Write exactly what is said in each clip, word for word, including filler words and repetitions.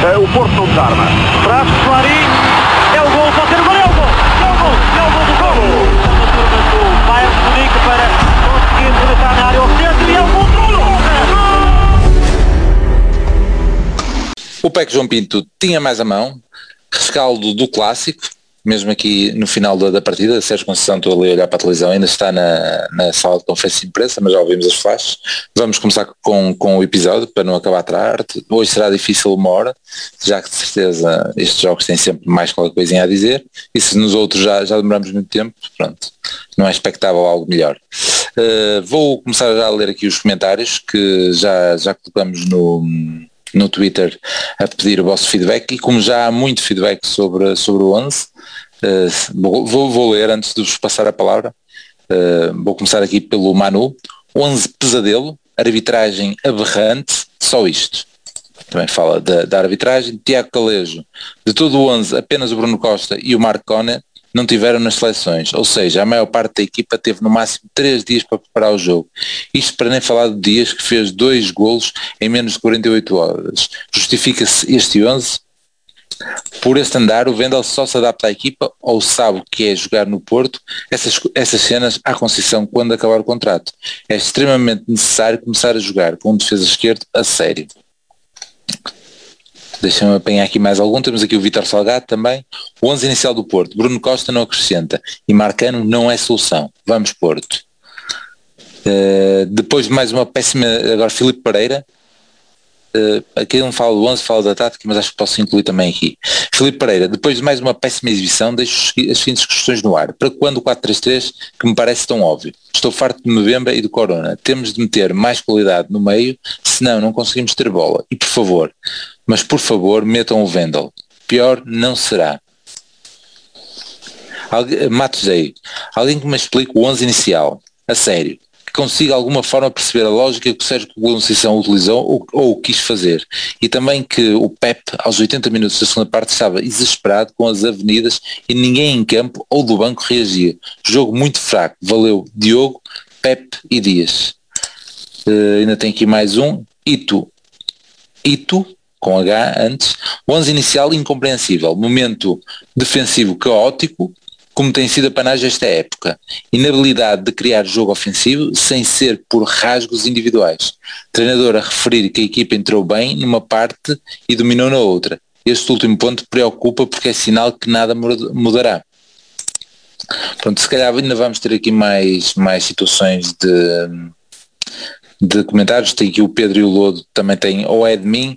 Uh, o Porto não desarma. Traz Clarim. É o gol, pode ser o gol, é o gol. É o gol, é o gol do gol. A turma do Bayern de Munique para conseguir rematar na área oficial e é o gol do gol. O P E C João Pinto tinha mais a mão, rescaldo do clássico, mesmo aqui no final da, da partida. Sérgio Conceição, estou ali a olhar para a televisão, ainda está na, na sala de conferência de imprensa, mas já ouvimos as flashes. Vamos começar com, com o episódio, para não acabar tarde. Hoje será difícil uma hora, já que de certeza estes jogos têm sempre mais qualquer coisinha a dizer, e se nos outros já, já demoramos muito tempo, pronto, não é expectável algo melhor. Uh, vou começar já a ler aqui os comentários, que já, já colocamos no... no Twitter a pedir o vosso feedback, e como já há muito feedback sobre, sobre o onze, uh, vou, vou ler antes de vos passar a palavra. Uh, vou começar aqui pelo Manu. onze pesadelo, arbitragem aberrante, só isto. Também fala da, da arbitragem. Tiago Calejo, de todo o onze apenas o Bruno Costa e o Marco Conner não tiveram nas seleções, ou seja, a maior parte da equipa teve no máximo três dias para preparar o jogo. Isto para nem falar de Dias, que fez dois golos em menos de quarenta e oito horas. Justifica-se este onze? Por este andar, o Vendel só se adapta à equipa ou sabe o que é jogar no Porto? Essas, essas cenas à Conceição quando acabar o contrato. É extremamente necessário começar a jogar com um defesa esquerdo a sério. Deixa-me apanhar aqui mais algum. Temos aqui o Vítor Salgado também. O onze inicial do Porto. Bruno Costa não acrescenta. E Marcano não é solução. Vamos Porto. Uh, depois de mais uma péssima... Agora Filipe Pereira. Uh, aqui não fala do onze, fala da tática, mas acho que posso incluir também aqui. Filipe Pereira. Depois de mais uma péssima exibição, deixo as seguintes questões no ar. Para quando o quatro três três, que me parece tão óbvio? Estou farto de Mbemba e do Corona. Temos de meter mais qualidade no meio, senão não conseguimos ter bola. E por favor... Mas por favor metam o Vendel. Pior não será. Algu- Matos aí. Alguém que me explique o onze inicial. A sério. Que consiga alguma forma perceber a lógica que o Sérgio Conceição utilizou ou, ou quis fazer. E também que o Pep, aos oitenta minutos da segunda parte, estava desesperado com as avenidas e ninguém em campo ou do banco reagia. Jogo muito fraco. Valeu Diogo, Pep e Dias. Uh, ainda tem aqui mais um. Ito. Ito. Com H antes, o onze inicial incompreensível, momento defensivo caótico, como tem sido a panagem esta época, inabilidade de criar jogo ofensivo sem ser por rasgos individuais, treinador a referir que a equipa entrou bem numa parte e dominou na outra. Este último ponto preocupa porque é sinal que nada mudará. Pronto, se calhar ainda vamos ter aqui mais, mais situações de, de comentários. Tem aqui o Pedro e o Lodo, também tem ou é de mim,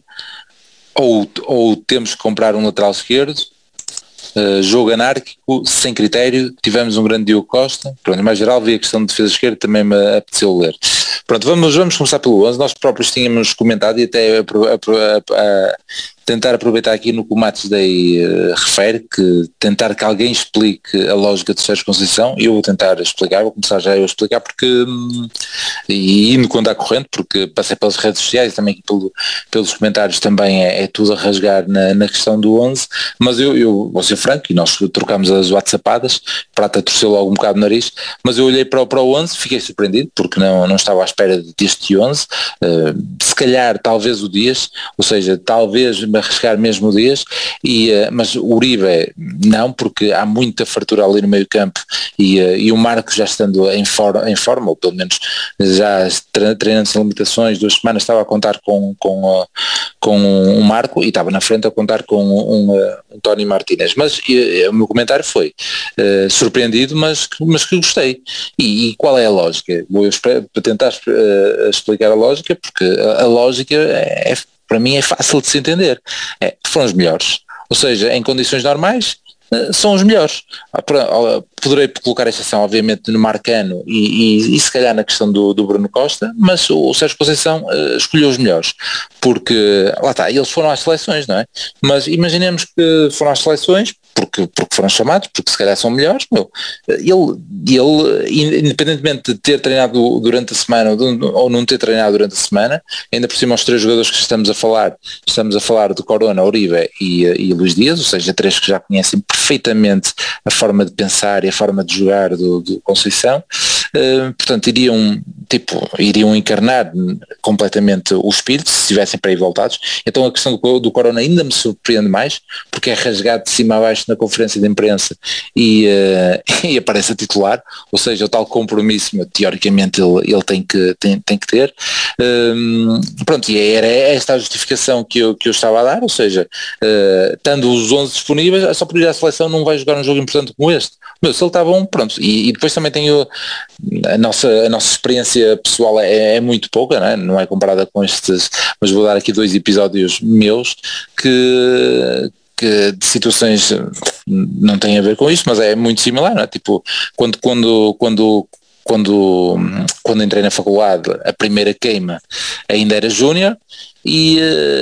Ou, ou temos que comprar um lateral esquerdo. Uh, jogo anárquico, sem critério. Tivemos um grande Diogo Costa. Pronto, em mais geral vi a questão de defesa esquerda, também me apeteceu ler. Pronto, vamos, vamos começar pelo onze. Nós próprios tínhamos comentado e até a, a, a, a tentar aproveitar aqui no que o Matos Day uh, refere, que tentar que alguém explique a lógica de Sérgio Conceição. Eu vou tentar explicar, vou começar já eu a explicar, porque hum, e indo quando há corrente, porque passei pelas redes sociais e também aqui pelo, pelos comentários também é, é tudo a rasgar na, na questão do onze, mas eu, eu vou ser franco, e nós trocámos as whatsappadas, Prata torceu logo um bocado o nariz, mas eu olhei para, o- para o onze, fiquei surpreendido, porque não, não estava à espera deste onze, uh, se calhar talvez o Dias, ou seja, talvez me arriscar mesmo o Dias, e, uh, mas o Uribe não, porque há muita fartura ali no meio campo, e, uh, e o Marco já estando em, for, em forma, ou pelo menos já tre- treinando sem limitações, duas semanas estava a contar com, com, uh, com um Marco, e estava na frente a contar com um, um, uh, um Tony Martínez, mas uh, o meu comentário foi uh, surpreendido, mas, mas que gostei. E, e qual é a lógica? Vou esper- para tentar uh, explicar a lógica, porque a, a lógica é, é, para mim é fácil de se entender. É, foram os melhores. Ou seja, em condições normais, uh, são os melhores. Ah, pra- ah, Poderei colocar a exceção, obviamente, no Marcano e, e, e se calhar na questão do, do Bruno Costa, mas o, o Sérgio Conceição uh, escolheu os melhores, porque, lá está, eles foram às seleções, não é? Mas imaginemos que foram às seleções, porque, porque foram chamados, porque se calhar são melhores, meu. Ele, ele, independentemente de ter treinado durante a semana ou, de, ou não ter treinado durante a semana, ainda por cima os três jogadores que estamos a falar, estamos a falar de Corona, Uribe e, e Luís Dias, ou seja, três que já conhecem perfeitamente a forma de pensar e a forma de jogar do, do Conceição, uh, portanto iriam, tipo, iriam encarnar completamente o espírito se estivessem para aí voltados. Então a questão do, do Corona ainda me surpreende mais, porque é rasgado de cima a baixo na conferência de imprensa e, uh, e aparece a titular, ou seja, o tal compromisso teoricamente ele, ele tem, que, tem, tem que ter. Um, pronto, e era esta a justificação que eu, que eu estava a dar, ou seja, uh, estando os onze disponíveis, só por ir à seleção não vai jogar um jogo importante como este. Meu, se ele está bom, pronto, e, e depois também tenho a nossa, a nossa experiência pessoal é, é muito pouca, não é? Não é comparada com estes, mas vou dar aqui dois episódios meus que que de situações não têm a ver com isso, mas é muito similar, não é? Tipo, quando, quando, quando, quando, quando entrei na faculdade, a primeira queima ainda era júnior e,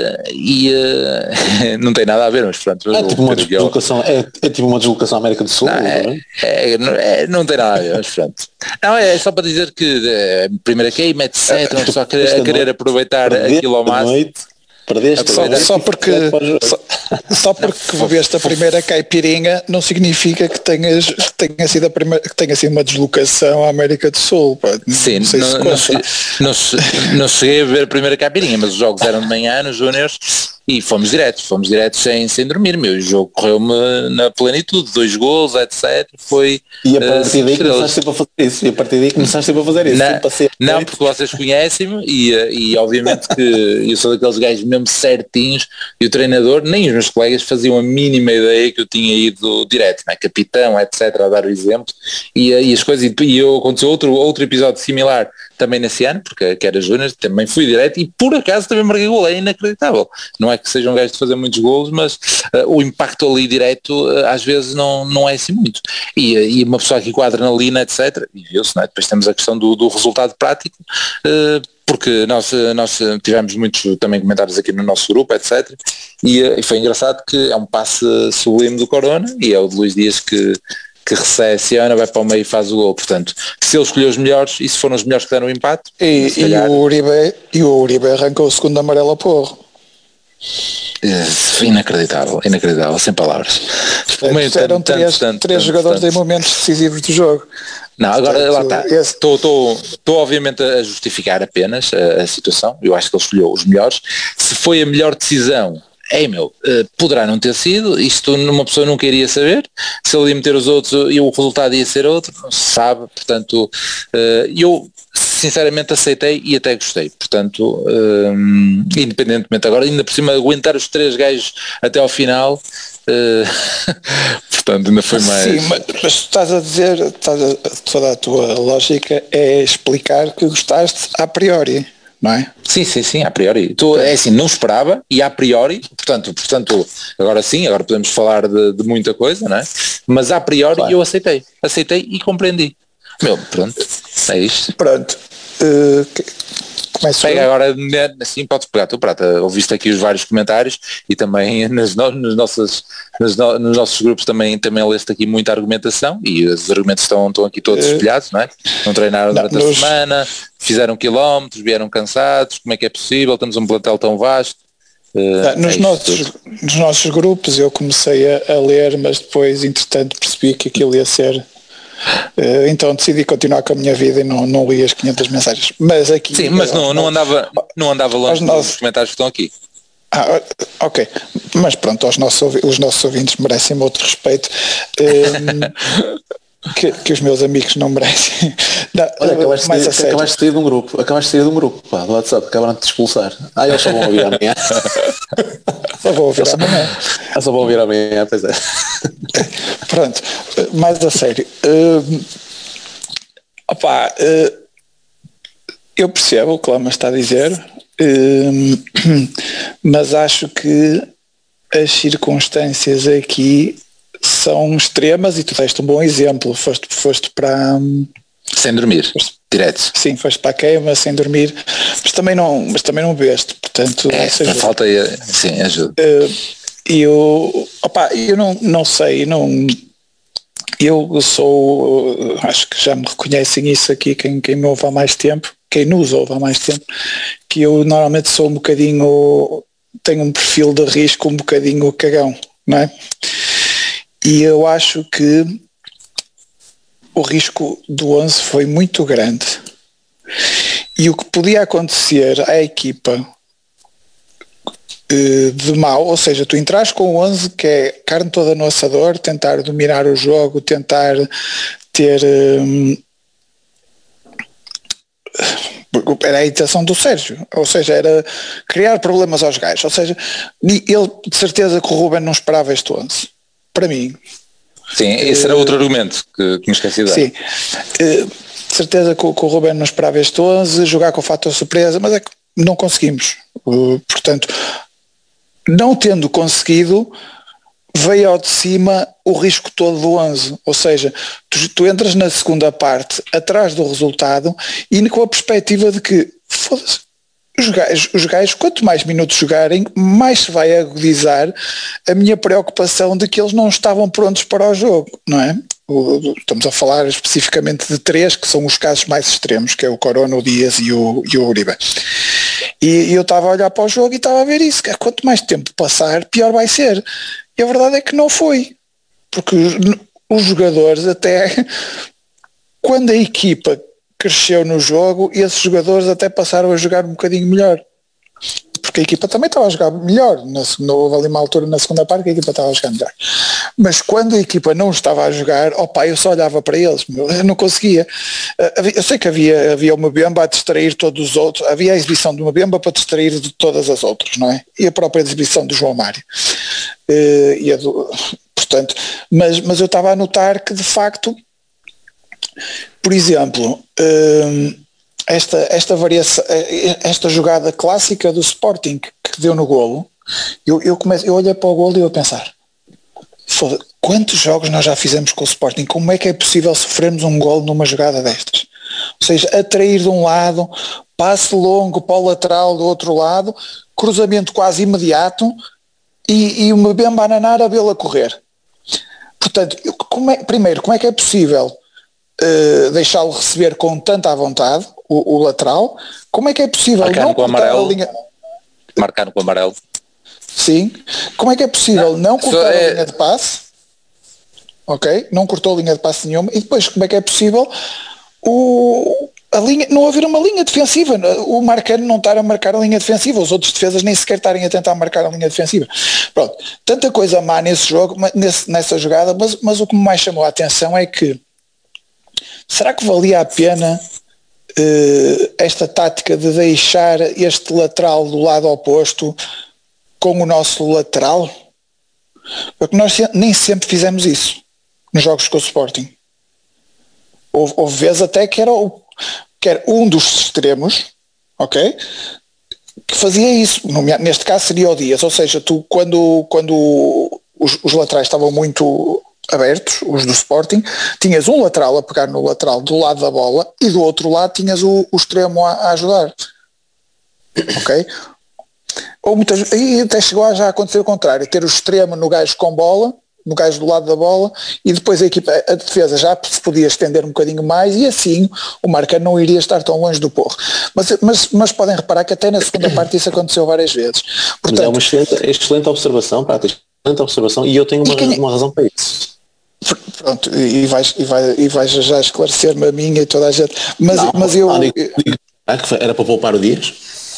e não tem nada a ver, mas pronto. É tipo uma deslocação, é, é tipo uma deslocação à América do Sul, não, não é? É, é, não, é, não tem nada a ver, mas pronto. Não, é só para dizer que a primeira queima, etcétera, uma pessoa a querer, a querer aproveitar aquilo ao máximo. Perdeste só, só porque só, só porque bebeste a primeira caipirinha não significa que tenhas que tenha sido a primeira, que tenha sido uma deslocação à América do Sul. Pá. Sim, não, sei não, se não, cheguei, não, não cheguei a ver a primeira caipirinha, mas os jogos eram de manhã nos júniores e fomos diretos, fomos diretos sem, sem dormir, meu, o jogo correu-me na plenitude, dois gols, etcétera. Foi, e a partir uh, daí começaste sempre a fazer isso, e a partir daí começaste sempre a fazer isso. Não, não porque vocês conhecem-me e, e obviamente que eu sou daqueles gajos mesmo certinhos e o treinador, nem os meus colegas faziam a mínima ideia que eu tinha ido direto, né? Capitão, etcétera, a dar o exemplo e, e as coisas, e, e eu, aconteceu outro, outro episódio similar também nesse ano, porque que era júnior, também fui direto e por acaso também marquei gol, é inacreditável. Não é que seja um gajo de fazer muitos golos, mas uh, o impacto ali direto uh, às vezes não, não é assim muito. E, uh, e uma pessoa aqui com a adrenalina, etcétera, e viu-se, não é? Depois temos a questão do, do resultado prático, uh, porque nós, nós tivemos muitos também comentários aqui no nosso grupo, etcétera. E, uh, e foi engraçado que é um passe sublime do Corona e é o de Luís Dias que que recessiona, vai para o meio e faz o gol. Portanto, se ele escolheu os melhores e se foram os melhores que deram o empate, e, calhar... e, o, Uribe, e o Uribe arrancou o segundo amarelo a porro. Inacreditável, inacreditável, sem palavras. Meio, eram tanto, três, tanto, três tanto, jogadores tanto. Em momentos decisivos do jogo. Não, agora Portanto, lá está. Estou, estou, estou obviamente a justificar apenas a, a situação. Eu acho que ele escolheu os melhores. Se foi a melhor decisão, é meu, uh, poderá não ter sido, isto uma pessoa nunca iria saber, se ele ia meter os outros e o resultado ia ser outro, não se sabe, portanto, uh, eu sinceramente aceitei e até gostei, portanto, uh, independentemente agora, ainda por cima aguentar os três gajos até ao final, uh, portanto ainda foi mais... Sim, mas, mas estás a dizer, estás a, toda a tua lógica é explicar que gostaste a priori. Não é? Sim, sim, sim, a priori. Tu, é assim, não esperava e a priori, portanto, portanto agora sim, agora podemos falar de, de muita coisa, não é? Mas a priori claro. Eu aceitei, aceitei e compreendi. Meu, pronto, é isto. Pronto. Uh, que... Pega eu? Agora, assim, podes pegar tu, Prata, ouviste aqui os vários comentários e também nas, no, nas nossas, nas no, nos nossos grupos também, também leste aqui muita argumentação e os argumentos estão, estão aqui todos espelhados, não é? Não treinaram durante não, nos... a semana, fizeram quilómetros, vieram cansados, como é que é possível, temos um plantel tão vasto. Uh, nos, é nossos, nos nossos grupos eu comecei a, a ler, mas depois, entretanto, percebi que aquilo ia ser... Uh, então decidi continuar com a minha vida e não, não li as quinhentas mensagens. Mas aqui... Sim, mas não, não, andava, não andava longe dos nossos... comentários que estão aqui. Ah, ok, mas pronto, os nossos, os nossos ouvintes merecem outro respeito um, que, que os meus amigos não merecem. Não, olha, acabaste, mais de, a acabaste de sair de um grupo, acabaste de sair de um grupo, pá, do WhatsApp, acabaram de te expulsar. Ah, eles só vão ouvir amanhã. Só vão ouvir amanhã. Ah, só vão ouvir amanhã, pois é. Pronto, mais a sério. Uh, opá, uh, eu percebo o que o Lama está a dizer, uh, mas acho que as circunstâncias aqui são extremas e tu deste um bom exemplo. Foste, foste para... Sem dormir, foste, direto. Sim, foste para a queima, sem dormir, mas também não, mas também não bebeste, portanto... É, falta aí, sim, ajuda. Uh, eu, opa, eu não, não sei, não... Eu sou, acho que já me reconhecem isso aqui, quem, quem me ouve há mais tempo, quem nos ouve há mais tempo, que eu normalmente sou um bocadinho, tenho um perfil de risco um bocadinho cagão, não é? E eu acho que o risco do onze foi muito grande. E o que podia acontecer à equipa de mal, ou seja, tu entras com o onze que é carne toda no assador, tentar dominar o jogo, tentar ter hum, era a intenção do Sérgio, ou seja, era criar problemas aos gajos, ou seja, ele de certeza que o Ruben não esperava este onze, para mim. Sim, esse era outro argumento que, que me esqueci de dar. Sim, de certeza que o, que o Ruben não esperava este onze, jogar com o fator surpresa, mas é que não conseguimos, portanto, não tendo conseguido, veio ao de cima o risco todo do onze, ou seja, tu, tu entras na segunda parte atrás do resultado e com a perspectiva de que foda-se, os gajos, os gajos, quanto mais minutos jogarem, mais se vai agudizar a minha preocupação de que eles não estavam prontos para o jogo, não é? O, estamos a falar especificamente de três que são os casos mais extremos, que é o Corona, o Dias e o, e o Uribe. E, e eu estava a olhar para o jogo e estava a ver isso, que quanto mais tempo passar, pior vai ser. E a verdade é que não foi, porque os, os jogadores até, quando a equipa cresceu no jogo, esses jogadores até passaram a jogar um bocadinho melhor, porque a equipa também estava a jogar melhor, na segunda, houve ali uma altura na segunda parte que a equipa estava a jogar melhor, mas quando a equipa não estava a jogar, opa, eu só olhava para eles, eu não conseguia, eu sei que havia, havia uma Mbemba a distrair todos os outros, havia a exibição de uma Mbemba para distrair de todas as outras, não é? E a própria exibição do João Mário. Uh, e a do, portanto, mas, mas eu estava a notar que de facto, por exemplo, uh, esta, esta variação, esta jogada clássica do Sporting que deu no golo, eu, eu, comecei, eu olhei para o golo e eu a pensar, foda, quantos jogos nós já fizemos com o Sporting, como é que é possível sofrermos um golo numa jogada destas? Ou seja, atrair de um lado, passe longo para o lateral do outro lado, cruzamento quase imediato, E, e uma Mbemba a nanar a vê-la correr. Portanto, como é, primeiro, como é que é possível uh, deixá-lo receber com tanta à vontade, o, o lateral? Como é que é possível marcar não com cortar amarelo, a linha... Marcar com o amarelo. Sim. Como é que é possível não, não cortar é... a linha de passe? Ok? Não cortou a linha de passe nenhuma. E depois, como é que é possível o... A linha, não haver uma linha defensiva, o Marcano não estar a marcar a linha defensiva, os outros defesas nem sequer estarem a tentar marcar a linha defensiva. Pronto, tanta coisa má nesse jogo, nesse, nessa jogada, mas, mas o que me mais chamou a atenção é que será que valia a pena uh, esta tática de deixar este lateral do lado oposto com o nosso lateral? Porque nós nem sempre fizemos isso nos jogos com o Sporting. Houve, houve vezes até que era o que era um dos extremos, ok, que fazia isso, neste caso seria o Dias, ou seja, tu quando, quando os, os laterais estavam muito abertos, os do Sporting, tinhas um lateral a pegar no lateral do lado da bola e do outro lado tinhas o, o extremo a, a ajudar, ok? Ou muitas, e até chegou a já acontecer o contrário, ter o extremo no gajo com bola, no gajo do lado da bola, e depois a equipa, a defesa já se podia estender um bocadinho mais e assim o Marca não iria estar tão longe do Porro. Mas, mas, mas podem reparar que até na segunda parte isso aconteceu várias vezes. Portanto, mas é uma excelente, excelente observação, pá, excelente observação, e eu tenho uma, quem... uma razão para isso. Pronto, e vais, e vais, e vais já esclarecer-me a minha e toda a gente. Mas, não, mas eu... Não, era para poupar o Dias?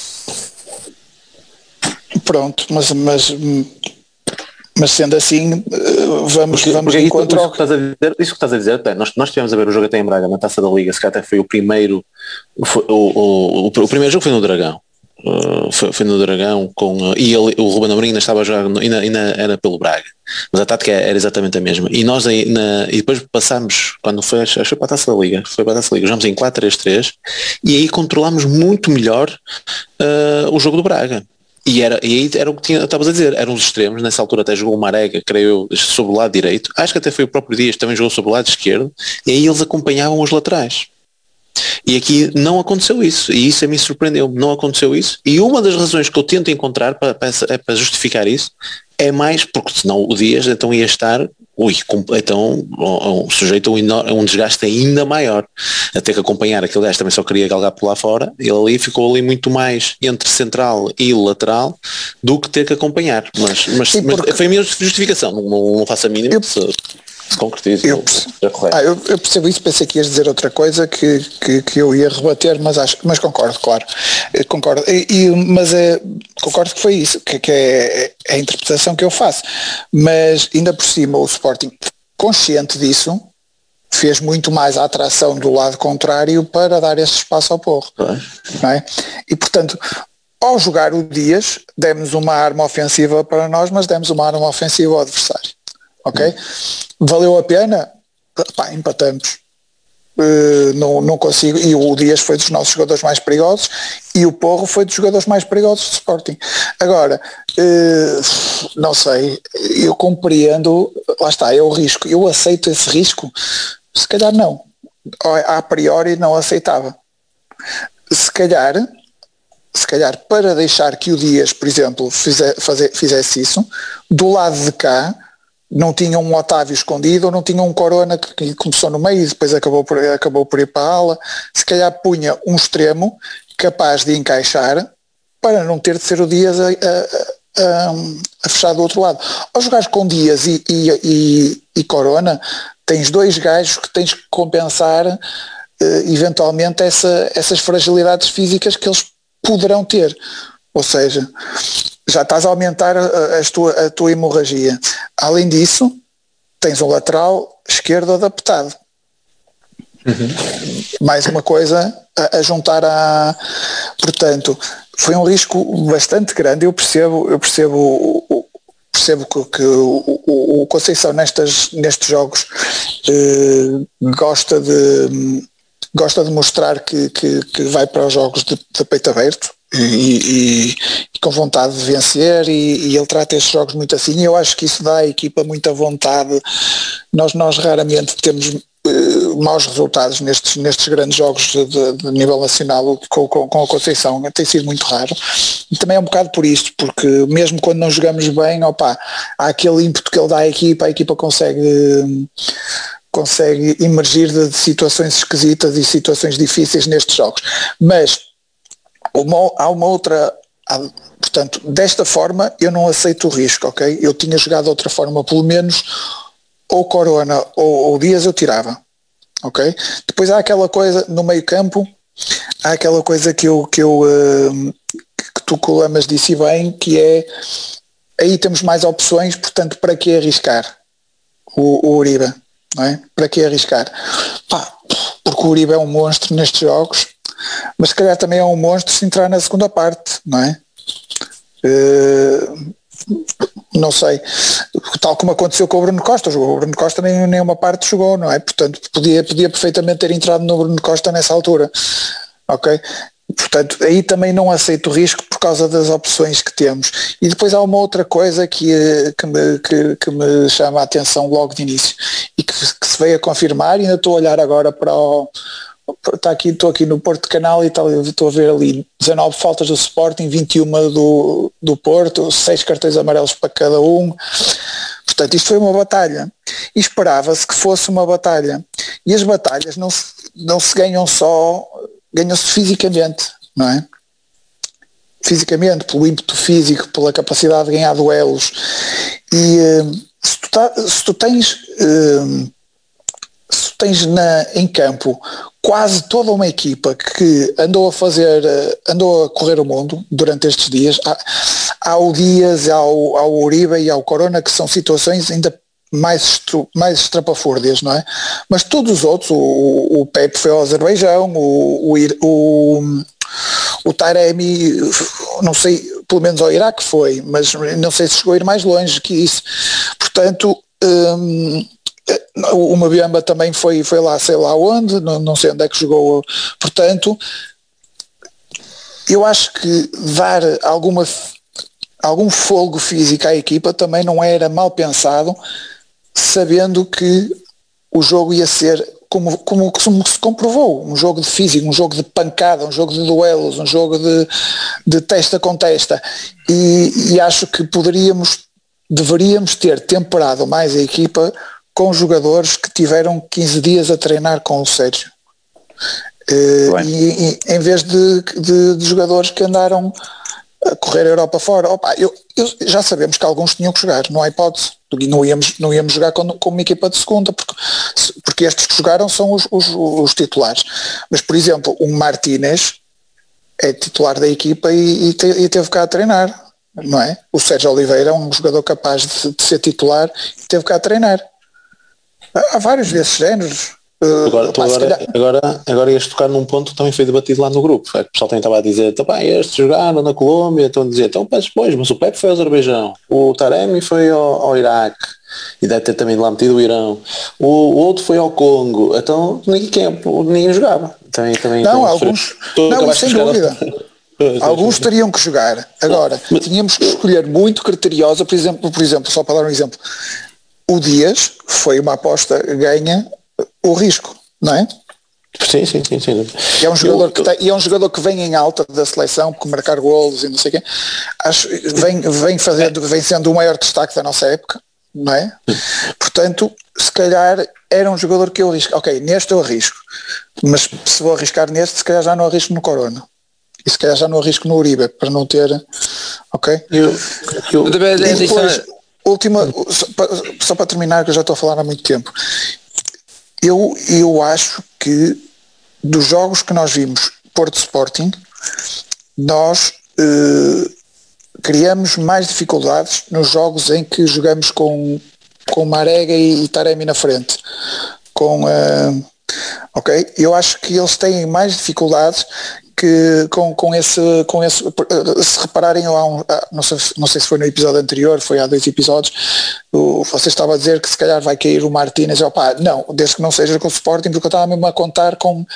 Pronto, mas... mas Mas sendo assim, vamos, porque, vamos porque encontrar... Isso que estás a dizer, isso que estás a dizer até, nós, nós estivemos a ver o jogo até em Braga, na Taça da Liga, se calhar até foi o primeiro, foi, o, o, o, o primeiro jogo foi no Dragão, uh, foi, foi no Dragão, com, uh, e ele, o Ruben Amorim ainda estava a jogar, ainda, ainda era pelo Braga, mas a tática era exatamente a mesma, e nós aí, na, e depois passámos, quando foi, acho que foi para a Taça da Liga, foi para a Taça da Liga, jogamos em quatro três três, e aí controlámos muito melhor uh, o jogo do Braga. E, era, e aí era o que tinha, estavas a dizer, eram os extremos, nessa altura até jogou o Marega, creio eu, sobre o lado direito, acho que até foi o próprio Dias, também jogou sobre o lado esquerdo, e aí eles acompanhavam os laterais. E aqui não aconteceu isso, e isso a mim surpreendeu, não aconteceu isso, e uma das razões que eu tento encontrar para, para, para justificar isso, é mais, porque senão o Dias então ia estar, ui, então um, sujeito a um, um desgaste ainda maior, a ter que acompanhar aquele gajo também só queria galgar por lá fora, ele ali ficou ali muito mais entre central e lateral do que ter que acompanhar, mas, mas, Sim, mas foi a minha justificação, não, não faço a mínima. Eu, se concretize. Eu percebo, ah, eu, eu percebo isso, pensei que ias dizer outra coisa que, que, que eu ia rebater, mas, acho, mas concordo, claro. Eu concordo, e, e, mas é, concordo que foi isso, que, que é, é a interpretação que eu faço. Mas ainda por cima o Sporting, consciente disso, fez muito mais a atração do lado contrário para dar esse espaço ao Porro. Não é? E portanto, ao jogar o Dias, demos uma arma ofensiva para nós, mas demos uma arma ofensiva ao adversário. Ok? Hum. Valeu a pena? Pá, empatamos. Uh, não, não consigo, e o Dias foi dos nossos jogadores mais perigosos e o Porro foi dos jogadores mais perigosos do Sporting. Agora, uh, não sei, eu compreendo, lá está, é o risco, eu aceito esse risco? Se calhar não, a priori não aceitava. Se calhar, se calhar para deixar que o Dias, por exemplo, fize, fazer, fizesse isso, do lado de cá, não tinha um Otávio escondido ou não tinha um Corona que, que começou no meio e depois acabou por, acabou por ir para a ala, se calhar punha um extremo capaz de encaixar para não ter de ser o Dias a, a, a, a fechar do outro lado. Ao jogares com Dias e, e, e, e Corona, tens dois gajos que tens que compensar uh, eventualmente essa, essas fragilidades físicas que eles poderão ter. Ou seja, já estás a aumentar a, a, tua, a tua hemorragia. Além disso, tens um lateral esquerdo adaptado. Uhum. Mais uma coisa a, a juntar a... Portanto, foi um risco bastante grande. Eu percebo, eu percebo, percebo que, que o, o, o Conceição nestas, nestes jogos eh, gosta de... gosta de mostrar que, que, que vai para os jogos de, de peito aberto. E, e, e com vontade de vencer e, e ele trata estes jogos muito assim e eu acho que isso dá à equipa muita vontade. Nós, nós raramente temos uh, maus resultados nestes, nestes grandes jogos de, de, de nível nacional com, com, com a Conceição, tem sido muito raro e também é um bocado por isto, porque mesmo quando não jogamos bem, opa, há aquele ímpeto que ele dá à equipa, a equipa consegue consegue emergir de, de situações esquisitas e situações difíceis nestes jogos, mas Uma, há uma outra, há, portanto, desta forma eu não aceito o risco, ok? Eu tinha jogado de outra forma, pelo menos ou Corona ou, ou Dias eu tirava, ok? Depois há aquela coisa no meio campo, há aquela coisa que eu, que eu uh, que tu Colamas disse bem, que é, aí temos mais opções, portanto, para que arriscar o, o Uribe, não é? Para que arriscar? Pá, porque o Uribe é um monstro nestes jogos, mas se calhar também é um monstro se entrar na segunda parte, não é? Uh, não sei, tal como aconteceu com o Bruno Costa, o Bruno Costa nem, nem uma parte jogou, não é? Portanto, podia, podia perfeitamente ter entrado no Bruno Costa nessa altura, ok? Portanto, aí também não aceito o risco por causa das opções que temos. E depois há uma outra coisa que, que, me, que, que me chama a atenção logo de início e que, que se veio a confirmar, e ainda estou a olhar agora para o Está aqui, estou aqui no Porto Canal e tal, estou a ver ali dezanove faltas do Sporting, vinte e uma do, do Porto, seis cartões amarelos para cada um. Portanto, isto foi uma batalha e esperava-se que fosse uma batalha, e as batalhas não se, não se ganham só, ganham-se fisicamente, não é? Fisicamente, pelo ímpeto físico, pela capacidade de ganhar duelos. E uh, se, tu tá, se tu tens uh, se tu tens na, em campo quase toda uma equipa que andou a fazer, andou a correr o mundo durante estes dias, há, há o Dias, há o, há o Uribe e há o Corona, que são situações ainda mais, estru, mais estrapafúrdias, não é? Mas todos os outros, o, o Pepe foi ao Azerbaijão, o, o, o, o Taremi, não sei, pelo menos ao Iraque foi, mas não sei se chegou a ir mais longe que isso. Portanto, hum, o Mabiamba também foi, foi lá, sei lá onde, não, não sei onde é que jogou. Portanto, eu acho que dar alguma, algum folgo físico à equipa também não era mal pensado, sabendo que o jogo ia ser, como, como, como se comprovou, um jogo de físico, um jogo de pancada, um jogo de duelos, um jogo de, de testa com testa, e, e acho que poderíamos, deveríamos ter temperado mais a equipa com jogadores que tiveram quinze dias a treinar com o Sérgio. Uh, e, e em vez de, de, de jogadores que andaram a correr a Europa fora. Opa, eu, eu, já sabemos que alguns tinham que jogar, não há hipótese. Não íamos, não íamos jogar com, com uma equipa de segunda, porque, porque estes que jogaram são os, os, os titulares. Mas, por exemplo, o Martínez é titular da equipa e, e, te, e teve cá a treinar, não é? O Sérgio Oliveira é um jogador capaz de, de ser titular e teve cá a treinar. Há vários desses géneros. Uh, agora, pá, agora, calhar... agora, agora ias tocar num ponto que também foi debatido lá no grupo. É que o pessoal também estava a dizer, tá, estes jogaram na Colômbia, estão a dizer, então depois, mas o Pepe foi ao Azerbaijão, o Taremi foi ao, ao Iraque, e deve ter também lá metido o Irão, o, o outro foi ao Congo, então ninguém, ninguém jogava. Também, também, não, também alguns, não, sem dúvida. Alguns teriam que jogar. Agora, não, mas... tínhamos que escolher muito criteriosa, por exemplo, por exemplo, só para dar um exemplo, o Dias foi uma aposta ganha o risco, não é? Sim, sim, sim, sim. E é um jogador, eu, que, tem, e é um jogador que vem em alta da seleção, porque marcar golos e não sei o quê, acho, vem, vem, fazendo, vem sendo o maior destaque da nossa época, não é? Portanto, se calhar era um jogador que eu arrisco. Ok, neste eu arrisco, mas se vou arriscar neste, se calhar já não arrisco no Corona. E se calhar já não arrisco no Uribe, para não ter... Ok? Eu, eu, e depois, última, só para, só para terminar, que eu já estou a falar há muito tempo, eu, eu acho que dos jogos que nós vimos Porto Sporting, nós eh, criamos mais dificuldades nos jogos em que jogamos com, com Marega e, e Taremi na frente. Com, eh, ok? Eu acho que eles têm mais dificuldades que com, com, esse, com esse, se repararem, há um, não, sei, não sei se foi no episódio anterior, foi há dois episódios, o, você estava a dizer que se calhar vai cair o Martínez, opa, não, desde que não seja com o Sporting, porque eu estava mesmo a contar com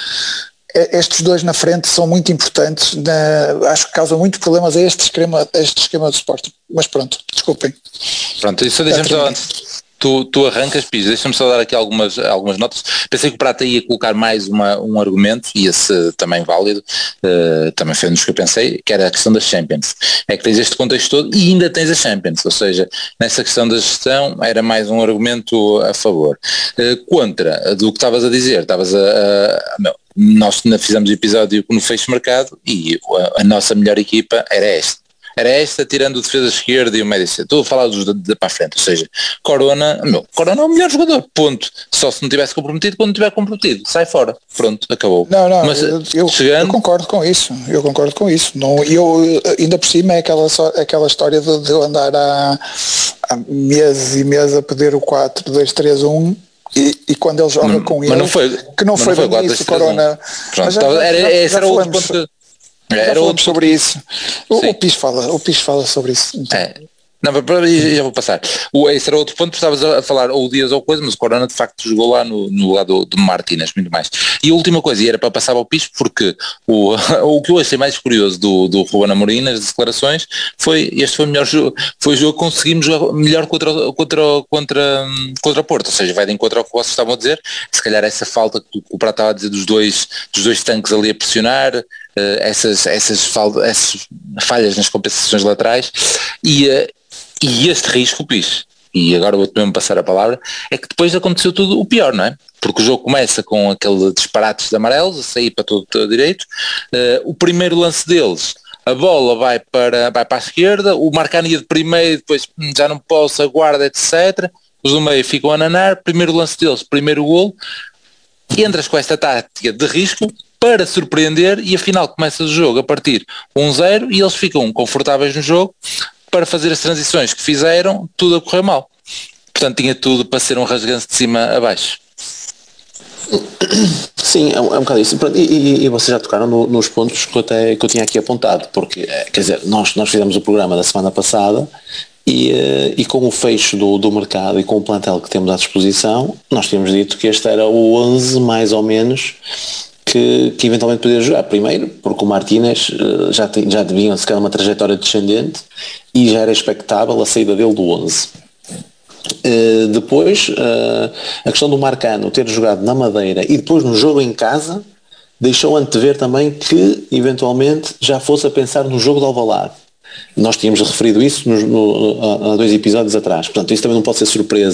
estes dois na frente, são muito importantes, na, acho que causam muitos problemas a este esquema, a este esquema do Sporting, mas pronto, desculpem. Pronto, isso deixa-me só antes. Tu, tu arrancas, Pires, deixa-me só dar aqui algumas, algumas notas. Pensei que o Prata ia colocar mais uma, um argumento, e esse também válido, uh, também foi um dos que eu pensei, que era a questão das Champions. É que tens este contexto todo e ainda tens a Champions, ou seja, nessa questão da gestão era mais um argumento a favor. Uh, contra do que estavas a dizer, estavas a... a não, nós fizemos o episódio no fecho mercado e a, a nossa melhor equipa era esta. Era esta, tirando o defesa esquerda e o médio centro. Estou a falar dos de, de para a frente, ou seja, Corona, meu, Corona é o melhor jogador, ponto. Só se não tivesse comprometido, quando tiver comprometido, sai fora, pronto, acabou. Não, não, mas eu, eu, chegando... eu concordo com isso, eu concordo com isso. Não, eu, ainda por cima é aquela, aquela história de, de eu andar há, há meses e meses a pedir o quatro dois três um e, e quando ele joga não, com ele, não foi, que não foi, não foi bem isso, Corona. Pronto, mas já, já, era, já, esse já era outro ponto que... Era outro sobre isso. O, o Pis fala, o Pis fala sobre isso. Então. É. Não, já vou passar. O, esse era outro ponto, estavas a falar ou Dias ou coisa, mas o Corona de facto jogou lá no, no lugar do, do Martínez, muito mais. E a última coisa, e era para passar ao Pis, porque o, o que eu achei mais curioso do, do Ruben Amorim nas declarações foi, este foi o melhor jogo, foi o jogo que conseguimos jogar melhor contra, contra, contra, contra Porto, ou seja, vai de encontro ao que vocês estavam a dizer, se calhar essa falta que o Prato estava a dizer dos dois, dos dois tanques ali a pressionar, Uh, essas, essas, fal- essas falhas nas compensações laterais e, uh, e este risco, Pis, e agora vou-te mesmo passar a palavra, é que depois aconteceu tudo o pior, não é? Porque o jogo começa com aquele disparate de amarelos a sair para todo o direito, uh, o primeiro lance deles, a bola vai para, vai para a esquerda, o Marcano ia de primeiro, depois já não posso, aguarda, etcétera. Os do meio ficam a nanar, primeiro lance deles, primeiro golo, entras com esta tática de risco para surpreender e afinal começa o jogo a partir um zero e eles ficam confortáveis no jogo para fazer as transições que fizeram, tudo a correr mal. Portanto tinha tudo para ser um rasganço de cima a baixo. Sim, é um, é um bocado isso. E, e, e vocês já tocaram no, nos pontos que eu, até, que eu tinha aqui apontado, porque, quer dizer, nós, nós fizemos o programa da semana passada e, e com o fecho do, do mercado e com o plantel que temos à disposição, nós tínhamos dito que este era o onze mais ou menos que, que eventualmente poderia jogar. Primeiro, porque o Martínez já, tem, já devia sequer uma trajetória descendente e já era expectável a saída dele do onze. Uh, depois, uh, a questão do Marcano ter jogado na Madeira e depois no jogo em casa deixou antever também que eventualmente já fosse a pensar no jogo de Alvalade. Nós tínhamos referido isso no, no, há dois episódios atrás, portanto isso também não pode ser surpresa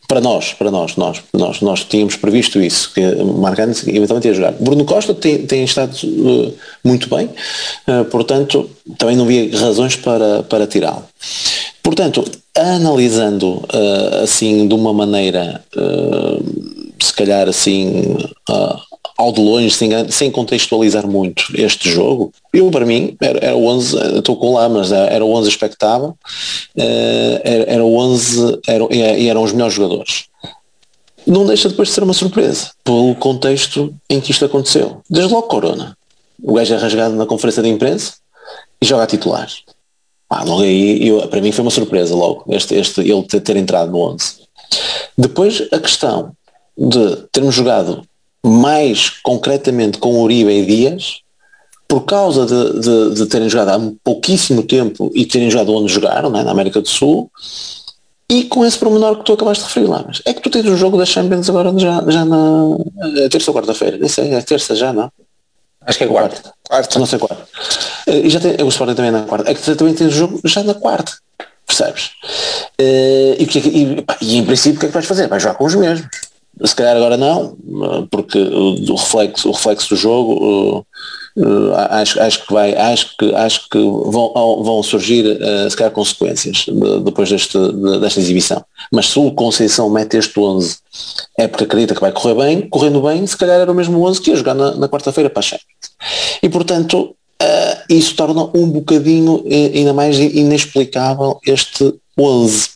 Para nós, para nós, nós, nós, nós tínhamos previsto isso, que Marcano eventualmente ia jogar. Bruno Costa tem, tem estado uh, muito bem, uh, portanto, também não havia razões para, para tirá-lo. Portanto, analisando uh, assim de uma maneira, uh, se calhar assim, uh, ao de longe, sem, sem contextualizar muito este jogo, eu para mim era, era o onze, estou com lá, mas era o onze expectável, uh, era, era o onze era, e eram os melhores jogadores. Não deixa depois de ser uma surpresa, pelo contexto em que isto aconteceu. Desde logo Corona. O gajo é rasgado na conferência de imprensa e joga a titular. Ah, logo aí, eu, para mim foi uma surpresa logo, este, este, ele ter, ter entrado no onze. Depois a questão de termos jogado mais concretamente com Uribe e Dias, por causa de, de, de terem jogado há pouquíssimo tempo e terem jogado onde jogaram, né, na América do Sul, e com esse pormenor que tu acabaste de referir lá. Mas é que tu tens um jogo da Champions agora já, já na é terça ou quarta-feira, nem sei, é terça já, não? Acho que é quarta. Quarta. quarta. Não sei quarta. E já tem, o Sporting também é na quarta. É que tu também tens o jogo já na quarta. Percebes? E, e, e em princípio o que é que vais fazer? Vais jogar com os mesmos. Se calhar agora não, porque o reflexo, o reflexo do jogo uh, uh, acho, acho que vai, acho que, acho que vão, vão surgir uh, se calhar consequências de, depois deste, de, desta exibição. Mas se o Conceição mete este onze é porque acredita que vai correr bem, correndo bem, se calhar era o mesmo onze que ia jogar na, na quarta-feira para a Champions. E portanto uh, isso torna um bocadinho ainda mais inexplicável este onze.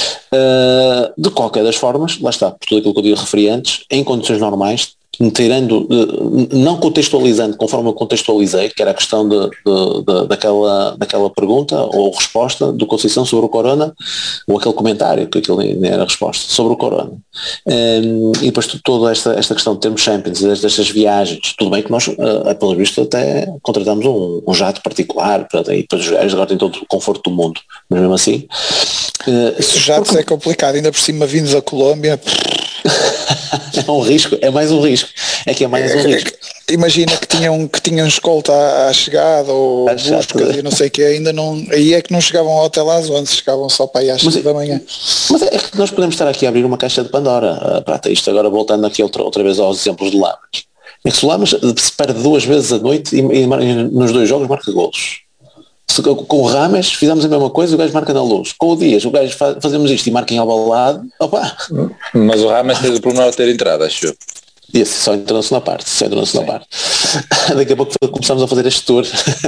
Uh, de qualquer das formas, lá está, por tudo aquilo que eu referi antes, em condições normais, tirando, uh, não contextualizando conforme eu contextualizei, que era a questão de, de, de, daquela, daquela pergunta ou resposta do Conceição sobre o Corona, ou aquele comentário, que aquilo nem era a resposta, sobre o Corona. Um, e depois toda esta, esta questão de termos Champions, destas viagens, tudo bem que nós, uh, pelo visto, até contratamos um, um jato particular, para, e depois os gajos agora têm todo o conforto do mundo, mas mesmo assim... Uh, Esses jatos porque... é complicado, ainda por cima vindos da Colômbia. É um risco, é mais um risco. É que é mais um risco. Imagina que tinham, que tinham escolta à, à chegada ou busca e não sei o que, ainda não, aí é que não chegavam ao hotel às onze, chegavam só para aí às cinco da manhã. Mas é que nós podemos estar aqui a abrir uma caixa de Pandora, prata, isto agora voltando aqui outra, outra vez aos exemplos de Lamas. É que se o Lamas se perde duas vezes à noite e, e, e nos dois jogos marca golos. Se, com o Rames fizemos a mesma coisa, o gajo marca na Luz. Com o Dias, o gajo faz, fazemos isto e marca em Alvalade. Opa! Mas o Rames teve o problema de ter entrado, acho eu. Esse só entrou na segunda parte, só entrou na segunda parte. Daqui a pouco começamos a fazer este tour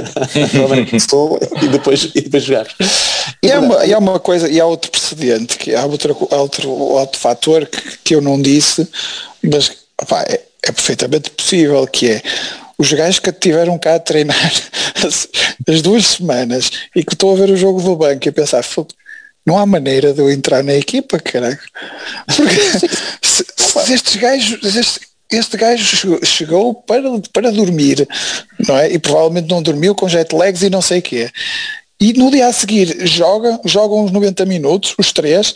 e depois, e depois jogar. E, e, há uma, e há uma coisa, e há outro precedente, que há outro, outro, outro fator que, que eu não disse, mas opa, é, é perfeitamente possível, que é os gajos que tiveram cá a treinar as, as duas semanas e que estou a ver o jogo do banco e a pensar, não há maneira de eu entrar na equipa, caralho. Porque se, se estes gajos, este, este gajo chegou, chegou para, para dormir, não é? E provavelmente não dormiu com jet lags e não sei o quê. E no dia a seguir joga, jogam uns noventa minutos, os três.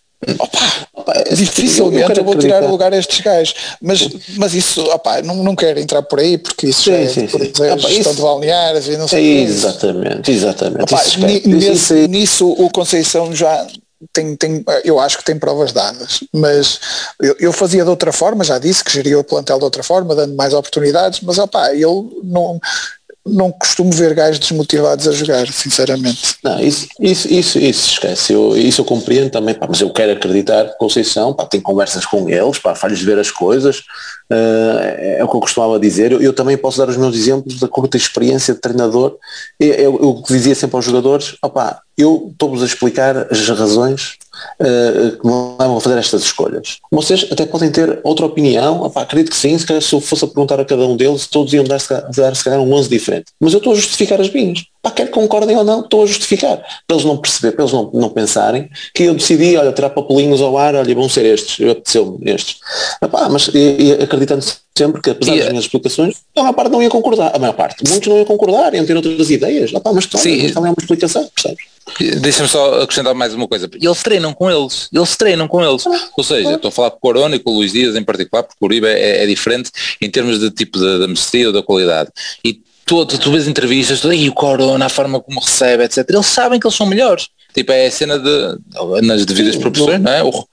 Opa, opa, dificilmente eu, eu vou tirar o lugar a estes gajos, mas, mas isso, opa, não, não quero entrar por aí porque isso sim, já é, sim, sim. É opa, gestão isso, de balneários e não sei é, exatamente, exatamente. Opa, isso, nesse, isso, isso, nisso o Conceição já tem, tem, eu acho que tem provas dadas, mas eu, eu fazia de outra forma, já disse que geria o plantel de outra forma, dando mais oportunidades, mas opa, ele não... não costumo ver gajos desmotivados a jogar, sinceramente. Não, isso, isso, isso, isso esquece, eu, isso eu compreendo também, pá, mas eu quero acreditar que Conceição, pá, tem conversas com eles, pá, faz-lhes ver as coisas, uh, é, é o que eu costumava dizer, eu, eu também posso dar os meus exemplos da curta experiência de treinador, eu, eu, eu dizia sempre aos jogadores, opá, eu estou-vos a explicar as razões uh, que me levam a fazer estas escolhas. Vocês até podem ter outra opinião, opá, acredito que sim, se, calhar, se eu fosse a perguntar a cada um deles, todos iam dar se calhar, dar, se calhar um onze diferente, mas eu estou a justificar as minhas. Pá, quer que concordem ou não, estou a justificar, para eles não perceber, para eles não, não pensarem que eu decidi, olha, tirar papelinhos ao ar, olha, vão ser estes, eu apeteceu-me estes. Epá, mas e, e, acreditando sempre que, apesar yeah. das minhas explicações, a maior parte não ia concordar, a maior parte, muitos não iam concordar, iam ter outras ideias, epá, mas também é uma explicação, percebes? Deixa-me só acrescentar mais uma coisa, eles treinam com eles, eles treinam com eles, ou seja, estou a falar com o Corona e com o Luís Dias em particular, porque o Uribe é, é diferente em termos de tipo de, de mestria ou da qualidade, e tu, tu, tu vês entrevistas, tu, e o Corona, a forma como recebe, etcétera, eles sabem que eles são melhores, tipo é a cena de, nas devidas proporções, não é? O,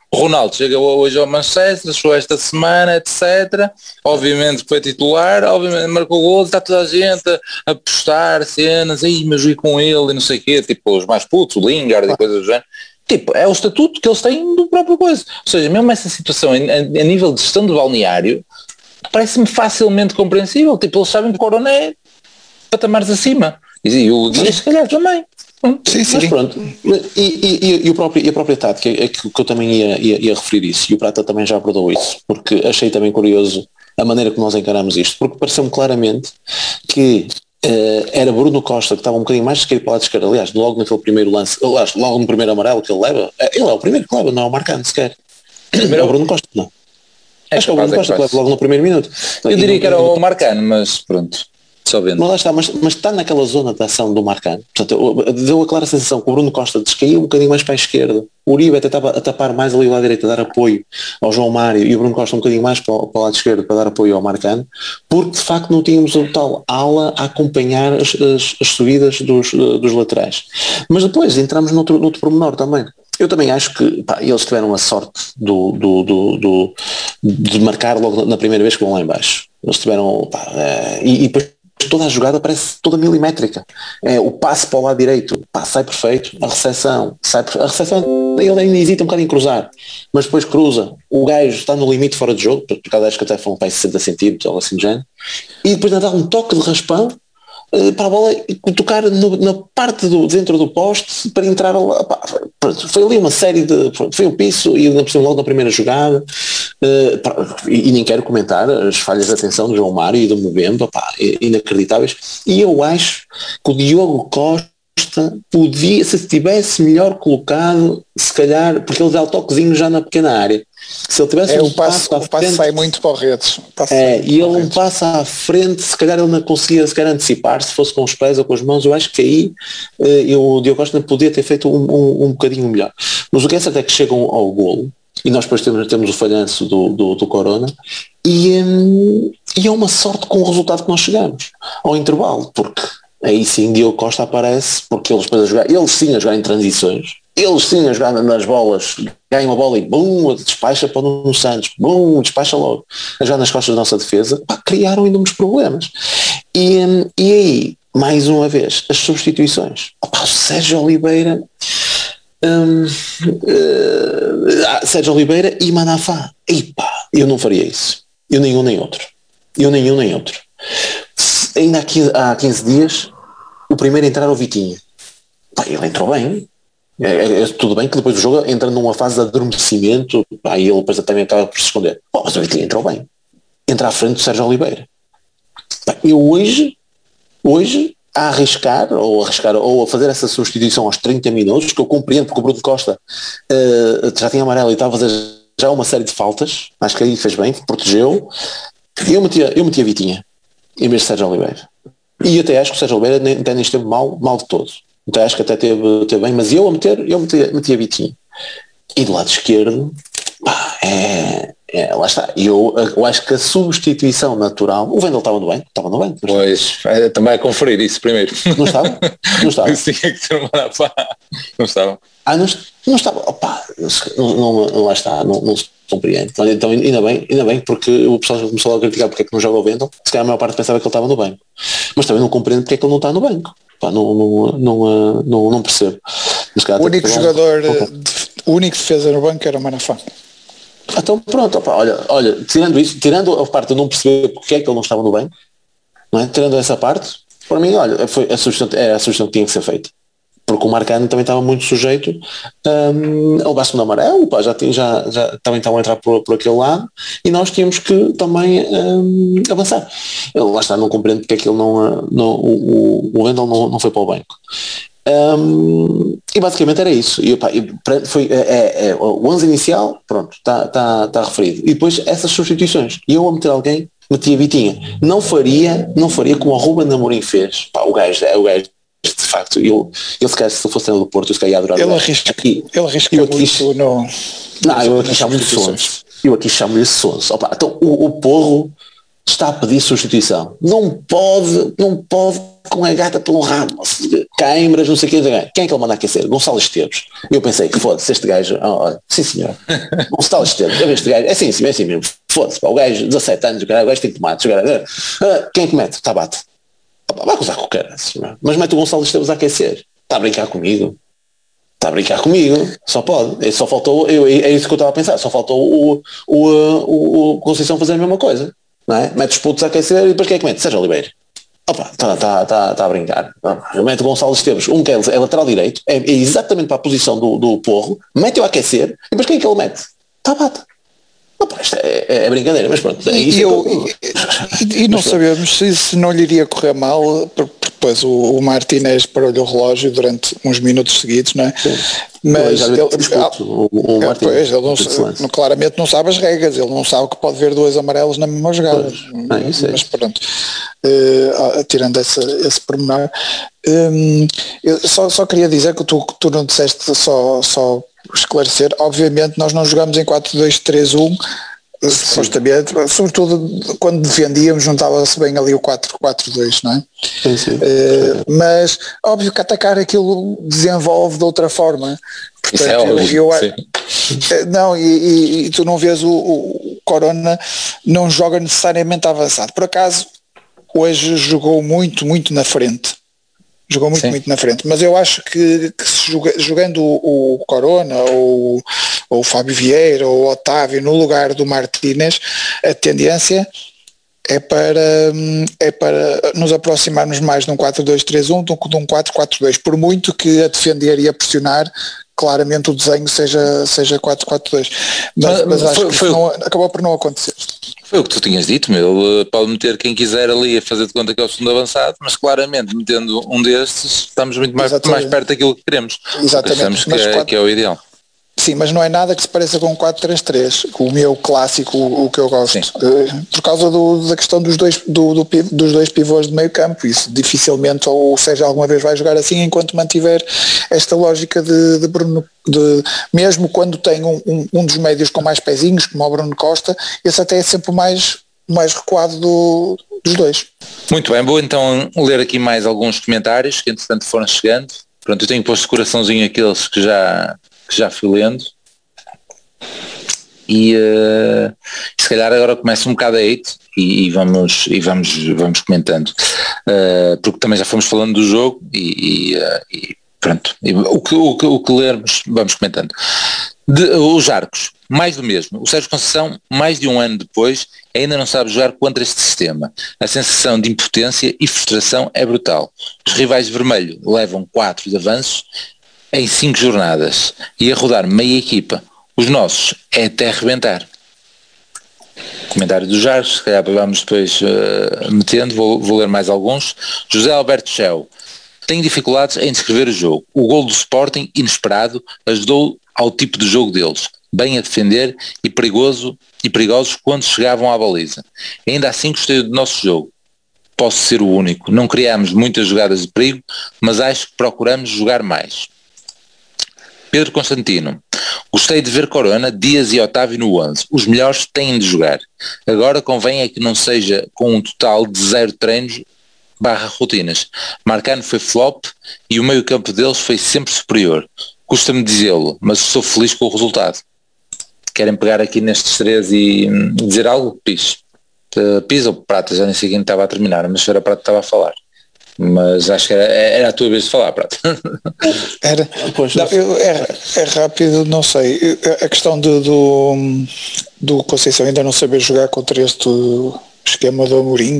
O Ronaldo chega hoje ao Manchester, chegou esta semana, etcétera. Obviamente foi titular, obviamente marcou gols, está toda a gente a apostar cenas, aí mas joguei com ele e não sei o quê, tipo os mais putos, o Lingard e coisas do género. Tipo, é o estatuto que eles têm do próprio coisa. Ou seja, mesmo essa situação a, a nível de gestão do balneário parece-me facilmente compreensível. Tipo, eles sabem que o Corona é patamares acima. E o Dias se calhar também. Sim, sim. Mas pronto, e, e, e, o próprio, e a própria tática é que, que eu também ia, ia, ia referir isso, e o Prata também já abordou isso, porque achei também curioso a maneira como nós encaramos isto, porque pareceu-me claramente que uh, era Bruno Costa que estava um bocadinho mais esquerdo para lá de esquerda, aliás, logo naquele primeiro lance, aliás, logo no primeiro amarelo que ele leva, ele é o primeiro que leva, não é o Marcano sequer. Primeiro é o Bruno Costa, não. É Acho que é o Bruno Costa que leva logo no primeiro minuto. Eu diria não, que era o Marcano, mas pronto. Mas lá está, mas, mas está naquela zona de ação do Marcano. Portanto, deu a clara sensação que o Bruno Costa descaiu um bocadinho mais para a esquerda. O Uribe até estava a tapar mais ali lá à direita, a dar apoio ao João Mário, e o Bruno Costa um bocadinho mais para o, para o lado esquerdo para dar apoio ao Marcano, porque de facto não tínhamos o tal ala a acompanhar as, as, as subidas dos, dos laterais. Mas depois entramos noutro, noutro pormenor também. Eu também acho que pá, eles tiveram a sorte do, do, do, do, de marcar logo na primeira vez que vão lá em baixo. Eles tiveram... Pá, é, e, e depois toda a jogada parece toda milimétrica. É, o passe para o lado direito, pá, sai perfeito. A recepção, sai perfeito. A recepção, ele ainda hesita um bocado em cruzar, mas depois cruza. O gajo está no limite fora de jogo, por causa acho que até foram para sessenta centímetros, algo assim do género. E depois ainda dá um toque de raspão uh, para a bola tocar no, na parte do, dentro do poste para entrar lá. Pá, pronto, foi ali uma série de... Foi o piso e ainda por cima logo na primeira jogada. Uh, e, e nem quero comentar as falhas de atenção do João Mário e do Mbemba, pá, inacreditáveis. E eu acho que o Diogo Costa podia, se estivesse melhor colocado, se calhar, porque ele dá o toquezinho já na pequena área, se ele tivesse é, um o passo, passo, o passo sai muito para o redes, é, e ele um passo à frente, se calhar ele não conseguia se calhar antecipar, se fosse com os pés ou com as mãos. Eu acho que aí uh, eu, o Diogo Costa podia ter feito um, um, um bocadinho melhor. Mas o que é certo é que chegam ao golo. E nós depois temos, temos o falhanço do, do, do Corona e, hum, e é uma sorte com o resultado que nós chegamos ao intervalo, porque aí sim Diogo Costa aparece, porque eles depois a jogar, eles sim a jogar em transições, eles sim a jogar nas bolas, ganham a bola e bum, despacha para o Nuno Santos, bum, despacha logo, a jogar nas costas da nossa defesa, pá, criaram inúmeros problemas. E, hum, e aí, mais uma vez, as substituições. Opa, o Sérgio Oliveira... Hum, uh, Sérgio Oliveira e Manafá. Epá, eu não faria isso. Eu nem um nem outro. Eu nem um nem outro. Ainda há quinze, há quinze dias o primeiro a entrar o Vitinho. Pá, ele entrou bem. É, é, é, tudo bem que depois do jogo entra numa fase de adormecimento. Pá, e ele depois também acaba por se esconder. Oh, mas o Vitinho entrou bem. Entra à frente do Sérgio Oliveira. Pá, eu hoje Hoje a arriscar ou, arriscar, ou a fazer essa substituição aos trinta minutos, que eu compreendo porque o Bruno Costa uh, já tinha amarelo e estava a fazer já uma série de faltas, acho que aí fez bem, protegeu, eu metia, eu metia Vitinha em vez de Sérgio Oliveira. E até acho que o Sérgio Oliveira nem, nem esteve mal, mal de todo. Então acho que até teve, teve bem, mas eu a meter, eu metia, metia Vitinha. E do lado esquerdo, pá, é... É, lá está, eu, eu acho que a substituição natural, o Wendel estava no banco, estava no banco. Pois, é, também a conferir isso primeiro. Não estava? Não estava. Tinha que ter uma pá. Não estava. Ah, não, não estava, opá, não, não, não, lá está, não, não se compreende. Então, então ainda bem, ainda bem, porque o pessoal começou a criticar porque é que não joga o Wendel, se calhar a maior parte pensava que ele estava no banco. Mas também não compreendo porque é que ele não está no banco. Pá, não, não, não, não, não percebo. O único jogador, de, o único defesa no banco era o Manafá. Então pronto, opa, olha, olha, tirando isso, tirando a parte de não perceber porque é que ele não estava no banco, não é? Tirando essa parte, para mim, olha, foi a sugestão, é a sugestão que tinha que ser feita. Porque o Marcano também estava muito sujeito um, a levar-se no amarelo, pá, já, tinha, já, já também estavam a entrar por, por aquele lado e nós tínhamos que também um, avançar. Eu, lá está, não compreendo porque é que ele não, não o, o Wendel não, não foi para o banco. Um, e basicamente era isso. E, opa, e, foi, é, é, é, o onze inicial, pronto, está tá, tá referido. E depois essas substituições. E eu a meter alguém, metia Vitinha. Não faria, não faria como o Ruben Amorim fez. Pá, o gajo, é o gajo, de facto, eu, eu se calhar se fosse treinador do Porto, eu se calhar ia adorar. Ele arrisca, aqui, ele arrisca eu aqui, muito no... Não, eu aqui chamo-lhe Sons. Eu aqui chamo-lhe Sons. Opa, então o, o Porro está a pedir substituição. Não pode, não pode com a gata pelo ramo, câimbras, não sei o que, quem é que ele manda aquecer? Gonçalo Esteves. E eu pensei que foda-se, este gajo, oh, olha, sim senhor, Gonçalo Esteves, eu este gajo, é assim, é assim mesmo, foda-se, pá, o gajo, dezassete anos, o gajo tem tomates, o gajo, ah, quem é que mete? Tabata. Vai acusar com o cara, mas mete o Gonçalo Esteves a aquecer, está a brincar comigo. Está a brincar comigo, só pode. Só faltou, eu, é isso que eu estava a pensar, só faltou o, o, o, o Conceição fazer a mesma coisa, não é? Mete os putos a aquecer e depois quem é que mete? Sérgio Oliveira. Opa, está tá, tá, tá a brincar. Mete o Gonçalo Esteves, um que é, é lateral direito, é, é exatamente para a posição do, do Porro, mete-o a aquecer e depois quem é que ele mete? Tabata. Opa, isto é, é, é brincadeira, mas pronto. É isso e, eu, que eu, e, e não sabemos se, se não lhe iria correr mal, porque depois o, o Martínez parou-lhe o relógio durante uns minutos seguidos, não é? Sim. Mas ele, ele, o, o é, pois, ele não, claramente não sabe as regras, ele não sabe que pode ver duas amarelas na mesma jogada. Ah, isso é. Mas pronto, uh, tirando essa, esse pormenor, um, eu só, só queria dizer que tu, que tu não disseste, só, só esclarecer, obviamente nós não jogamos em quatro dois três um, supostamente, sobretudo quando defendíamos não estava-se bem ali o quatro quatro dois, não é? Sim, sim. Uh, mas óbvio que atacar aquilo desenvolve de outra forma. Portanto, isso é óbvio, eu, eu, não, e, e, e tu não vês o, o Corona não joga necessariamente avançado. Por acaso hoje jogou muito, muito na frente. Jogou muito, Sim. muito na frente, mas eu acho que, que se joga, jogando o, o Corona ou, ou o Fábio Vieira ou o Otávio no lugar do Martínez, a tendência é para, é para nos aproximarmos mais de um quatro dois três um do que de um quatro quatro dois, por muito que a defender e a pressionar, claramente o desenho seja, seja quatro quatro dois, mas, mas, mas acho foi, que foi, não, acabou por não acontecer. Foi o que tu tinhas dito, meu. Ele pode meter quem quiser ali a fazer de conta que é o segundo avançado, mas claramente metendo um destes estamos muito mais, mais perto daquilo que queremos. Exatamente. Que é, quatro... que é o ideal. Sim, mas não é nada que se pareça com um quatro três três, o meu clássico, o, o que eu gosto, uh, por causa do, da questão dos dois, do, do, dos dois pivôs de meio campo. Isso dificilmente, ou seja, alguma vez vai jogar assim enquanto mantiver esta lógica de, de Bruno, de, mesmo quando tem um, um, um dos médios com mais pezinhos, como o Bruno Costa, esse até é sempre o mais, mais recuado do, dos dois. Muito bem, vou então ler aqui mais alguns comentários que entretanto foram chegando. Pronto, eu tenho posto coraçãozinho aqueles que já... que já fui lendo e uh, se calhar agora começa um bocado a hate e, e, vamos, e vamos, vamos comentando, uh, porque também já fomos falando do jogo e, e, uh, e pronto, e o, que, o, que, o que lermos vamos comentando. De, os Arcos, mais do mesmo. O Sérgio Conceição, mais de um ano depois, ainda não sabe jogar contra este sistema. A sensação de impotência e frustração é brutal. Os rivais de vermelho levam quatro de avanços em cinco jornadas e a rodar meia equipa. Os nossos é até arrebentar. Comentário dos Jarros, se calhar vamos depois uh, metendo, vou, vou ler mais alguns. José Alberto Cheu: tenho dificuldades em descrever o jogo. O gol do Sporting, inesperado, ajudou ao tipo de jogo deles, bem a defender e perigoso e perigosos quando chegavam à baliza. Ainda assim gostei do nosso jogo. Posso ser o único. Não criámos muitas jogadas de perigo, mas acho que procuramos jogar mais. Pedro Constantino: gostei de ver Corona, Dias e Otávio no onze. Os melhores têm de jogar. Agora convém é que não seja com um total de zero treinos barra rotinas. Marcano foi flop e o meio campo deles foi sempre superior. Custa-me dizê-lo, mas estou feliz com o resultado. Querem pegar aqui nestes três e dizer algo? Pis. Uh, Pis ou Prata? Já nem sei quem estava a terminar, mas era Prata que estava a falar. Mas acho que era, era a tua vez de falar, Prata. Era, não, eu, é, é rápido, não sei. A questão do, do, do Conceição ainda não saber jogar contra este esquema do Amorim,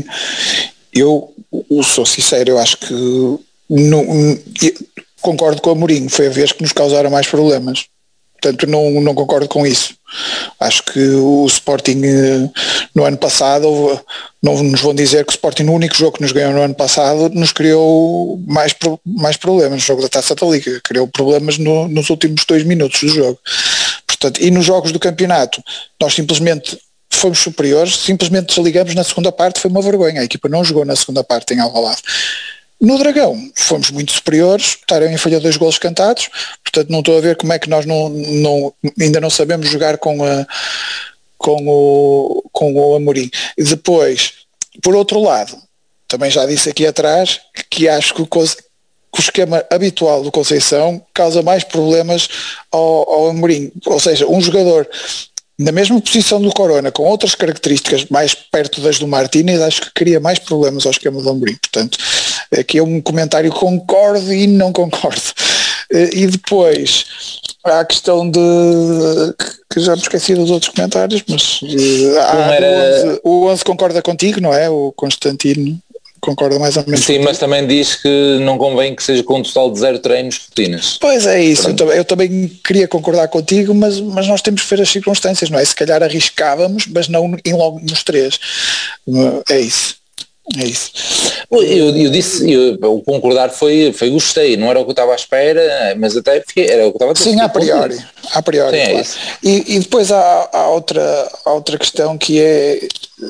eu, eu sou sincero, eu acho que não, eu concordo com o Amorim, foi a vez que nos causaram mais problemas. Portanto, não, não concordo com isso. Acho que o Sporting no ano passado, não nos vão dizer que o Sporting no único jogo que nos ganhou no ano passado nos criou mais, mais problemas no jogo da Taça da Liga, criou problemas no, nos últimos dois minutos do jogo. Portanto, e nos jogos do campeonato nós simplesmente fomos superiores, simplesmente desligamos na segunda parte, foi uma vergonha, a equipa não jogou na segunda parte em Alvalade. No Dragão fomos muito superiores, o Taremi falhou dois golos cantados, portanto não estou a ver como é que nós não, não, ainda não sabemos jogar com, a, com, o, com o Amorim. E depois, por outro lado, também já disse aqui atrás que acho que o, que o esquema habitual do Conceição causa mais problemas ao, ao Amorim, ou seja, um jogador na mesma posição do Corona, com outras características mais perto das do Martínez, acho que cria mais problemas ao esquema do Amorim. Portanto, aqui é um comentário concordo e não concordo. E depois há a questão de que já me esqueci dos outros comentários, mas há, era... o, onze, o onze concorda contigo, não é? O Constantino concorda mais ou menos. Sim, mas também diz que não convém que seja com um total de zero treinos rotinas. Pois é isso, eu, eu também queria concordar contigo, mas, mas nós temos que ver as circunstâncias, não é? Se calhar arriscávamos, mas não em logo nos três. É isso. É isso. Eu, eu disse, eu, o concordar foi, foi gostei, não era o que eu estava à espera, mas até fiquei, era o que eu estava a dizer. Sim, a priori, a priori, Sim, claro. é e, e depois há, há, outra, há outra questão que é,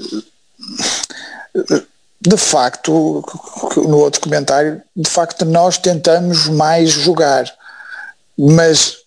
de facto, no outro comentário, de facto nós tentamos mais jogar, mas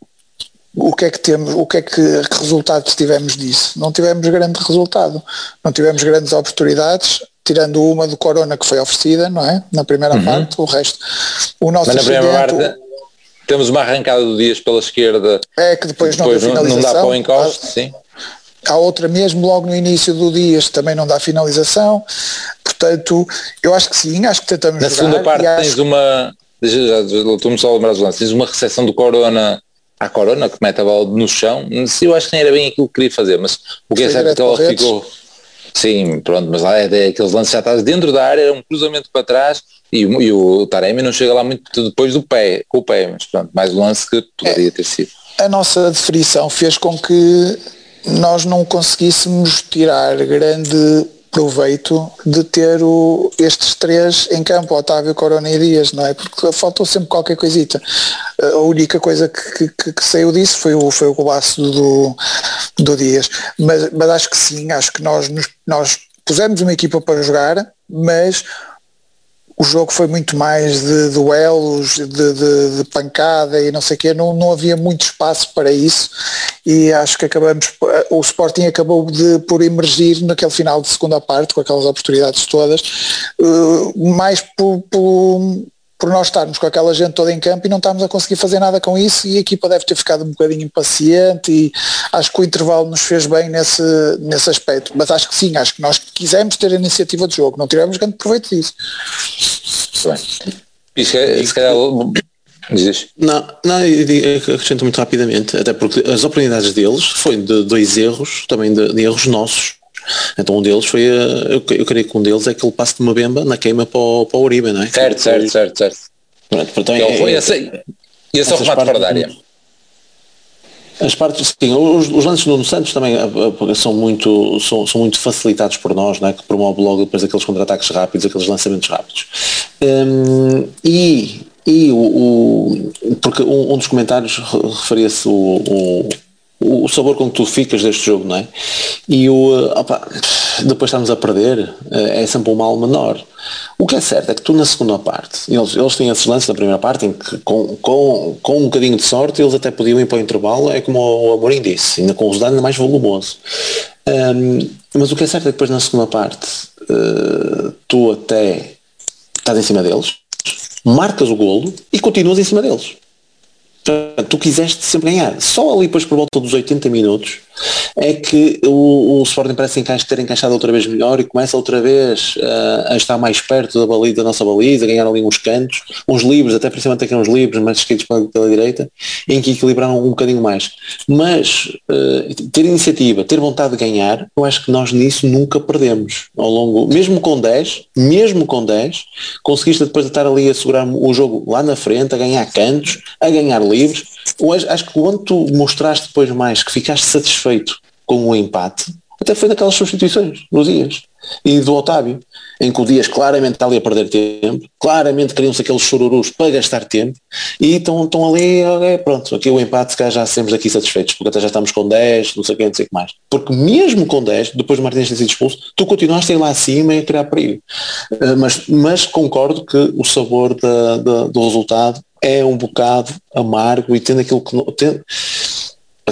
o que é que temos, o que é que, que resultados tivemos disso? Não tivemos grande resultado, não tivemos grandes oportunidades, tirando uma do Corona que foi oferecida, não é? Na primeira uhum. parte, o resto, o nosso Mas na primeira parte temos uma arrancada do Dias pela esquerda, é que depois, depois não, não, não dá para o encosto, há, sim. Há outra mesmo logo no início do Dias também não dá finalização, portanto, eu acho que sim, acho que tentamos na jogar. Na segunda parte tens que... uma, deixa já, estou-me só a lembrar dos lances, tens uma recepção do Corona à Corona, que mete a bola no chão, eu acho que nem era bem aquilo que queria fazer, mas o que é certo é que ela ficou, sim, pronto, mas lá é, é aqueles lances já estás dentro da área, era um cruzamento para trás, e, e o Taremi não chega lá muito depois do pé, com o pé, mas pronto, mais um lance que poderia é, ter sido. A nossa definição fez com que nós não conseguíssemos tirar grande proveito de ter o, estes três em campo, Otávio, Corona e Dias, não é? Porque faltou sempre qualquer coisita. A única coisa que, que, que saiu disso foi o, foi o golaço do, do Dias. Mas, mas acho que sim, acho que nós, nós pusemos uma equipa para jogar, mas o jogo foi muito mais de duelos, de, de, de pancada e não sei o quê, não, não havia muito espaço para isso e acho que acabamos, o Sporting acabou de, por emergir naquele final de segunda parte, com aquelas oportunidades todas, uh, mais por, por, por nós estarmos com aquela gente toda em campo e não estarmos a conseguir fazer nada com isso e a equipa deve ter ficado um bocadinho impaciente e acho que o intervalo nos fez bem nesse, nesse aspecto, mas acho que sim, acho que nós quisemos ter a iniciativa de jogo, não tivemos grande proveito disso. Bem. E se, se calhar dizes? Não, não, eu acrescento muito rapidamente, até porque as oportunidades deles foi de dois erros, também de, de erros nossos. Então um deles foi, eu, eu creio que um deles é aquele passe de Mbemba na queima para o, para o Uribe, não é? Certo, certo, certo, certo. Pronto, portanto, é, foi esse, e esse é o remate fora da área. As partes, sim, os, os lances do Nuno Santos também são muito, são, são muito facilitados por nós, não é? Que promove logo depois aqueles contra-ataques rápidos, aqueles lançamentos rápidos. Um, e e o, o, porque um, um dos comentários referia-se o, o o sabor com que tu ficas deste jogo, não é? E o, opa, depois estamos a perder, é sempre um mal menor. O que é certo é que tu na segunda parte, eles, eles têm esses lances na primeira parte em que com, com, com um bocadinho de sorte eles até podiam ir para o intervalo, é como o Amorim disse, ainda com o resultado ainda mais volumoso. Um, mas o que é certo é que depois na segunda parte uh, tu até estás em cima deles, marcas o golo e continuas em cima deles. Tu quiseste sempre ganhar. Só ali depois por volta dos oitenta minutos é que o, o Sporting parece encaixa, ter encaixado outra vez melhor e começa outra vez uh, a estar mais perto da baliza, da nossa baliza, a ganhar ali uns cantos, uns livros, até principalmente aqui uns livros mais escritos pela, pela direita, em que equilibraram um bocadinho mais. Mas uh, ter iniciativa, ter vontade de ganhar, eu acho que nós nisso nunca perdemos ao longo, mesmo com dez, mesmo com dez, conseguiste depois de estar ali a segurar o jogo lá na frente, a ganhar cantos, a ganhar livros. Hoje, acho que quando tu mostraste depois mais que ficaste satisfeito com o empate, até foi daquelas substituições dos Dias e do Otávio, em que o Dias claramente está ali a perder tempo, claramente queriam-se aqueles chororus para gastar tempo e estão, estão ali, okay, pronto, aqui o empate se calhar já sempre aqui satisfeitos, porque até já estamos com dez, não sei o que, não sei o que mais. Porque mesmo com dez, depois do Martínez ter sido expulso, tu continuaste a ir lá acima e a criar perigo. Uh, mas, mas concordo que o sabor da, da, do resultado é um bocado amargo e tendo aquilo que tendo,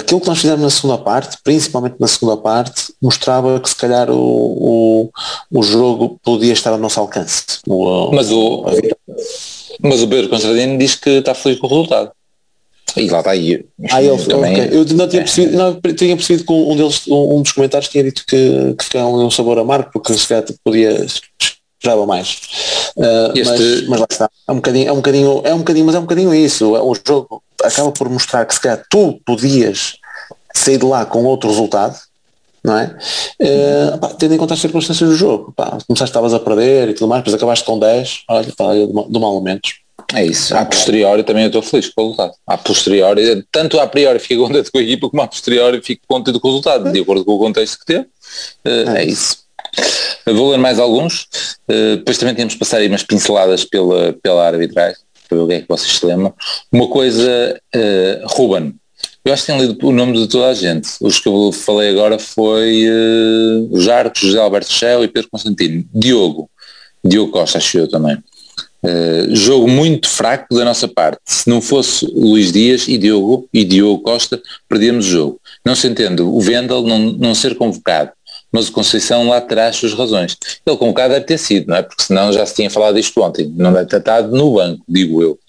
aquilo que nós fizemos na segunda parte, principalmente na segunda parte, mostrava que se calhar o, o, o jogo podia estar ao nosso alcance. O, mas o, mas o Pedro Constantino diz que está feliz com o resultado. E lá está aí. Ah, ele, também, okay. Eu não tinha percebido, não, tinha percebido que um, deles, um, um dos comentários tinha dito que, que ficava um sabor amargo, porque se calhar podia esperava mais. Uh, este... mas, mas lá está. É um bocadinho, é um bocadinho, é um bocadinho, mas é um bocadinho isso. O jogo acaba por mostrar que se calhar tu podias sair de lá com outro resultado, não é? Uh, pá, tendo em conta as circunstâncias do jogo. Pá, começaste, estavas a perder e tudo mais, depois acabaste com dez, olha, pá, do mal menos. É isso, a posteriori também eu estou feliz com o resultado. A posteriori, tanto a priori fico contente com a equipa, como a posteriori fico contente com o resultado, de acordo com o contexto que teve. Uh, é, é isso. Vou ler mais alguns, uh, depois também temos de passar aí umas pinceladas pela, pela arbitragem, para ver o que é que vocês se lembram. Uma coisa, uh, Ruben, eu acho que tenho lido o nome de toda a gente. Os que eu falei agora foi uh, o Jarco, José Alberto Chel e Pedro Constantino. Diogo, Diogo Costa, acho eu também. Uh, jogo muito fraco da nossa parte. Se não fosse Luís Dias e Diogo e Diogo Costa, perdíamos o jogo. Não se entende o Wendel não, não ser convocado, mas o Conceição lá terá as suas razões. Ele convocado deve ter sido, não é? Porque senão já se tinha falado disto ontem. Não deve ter estado no banco, digo eu.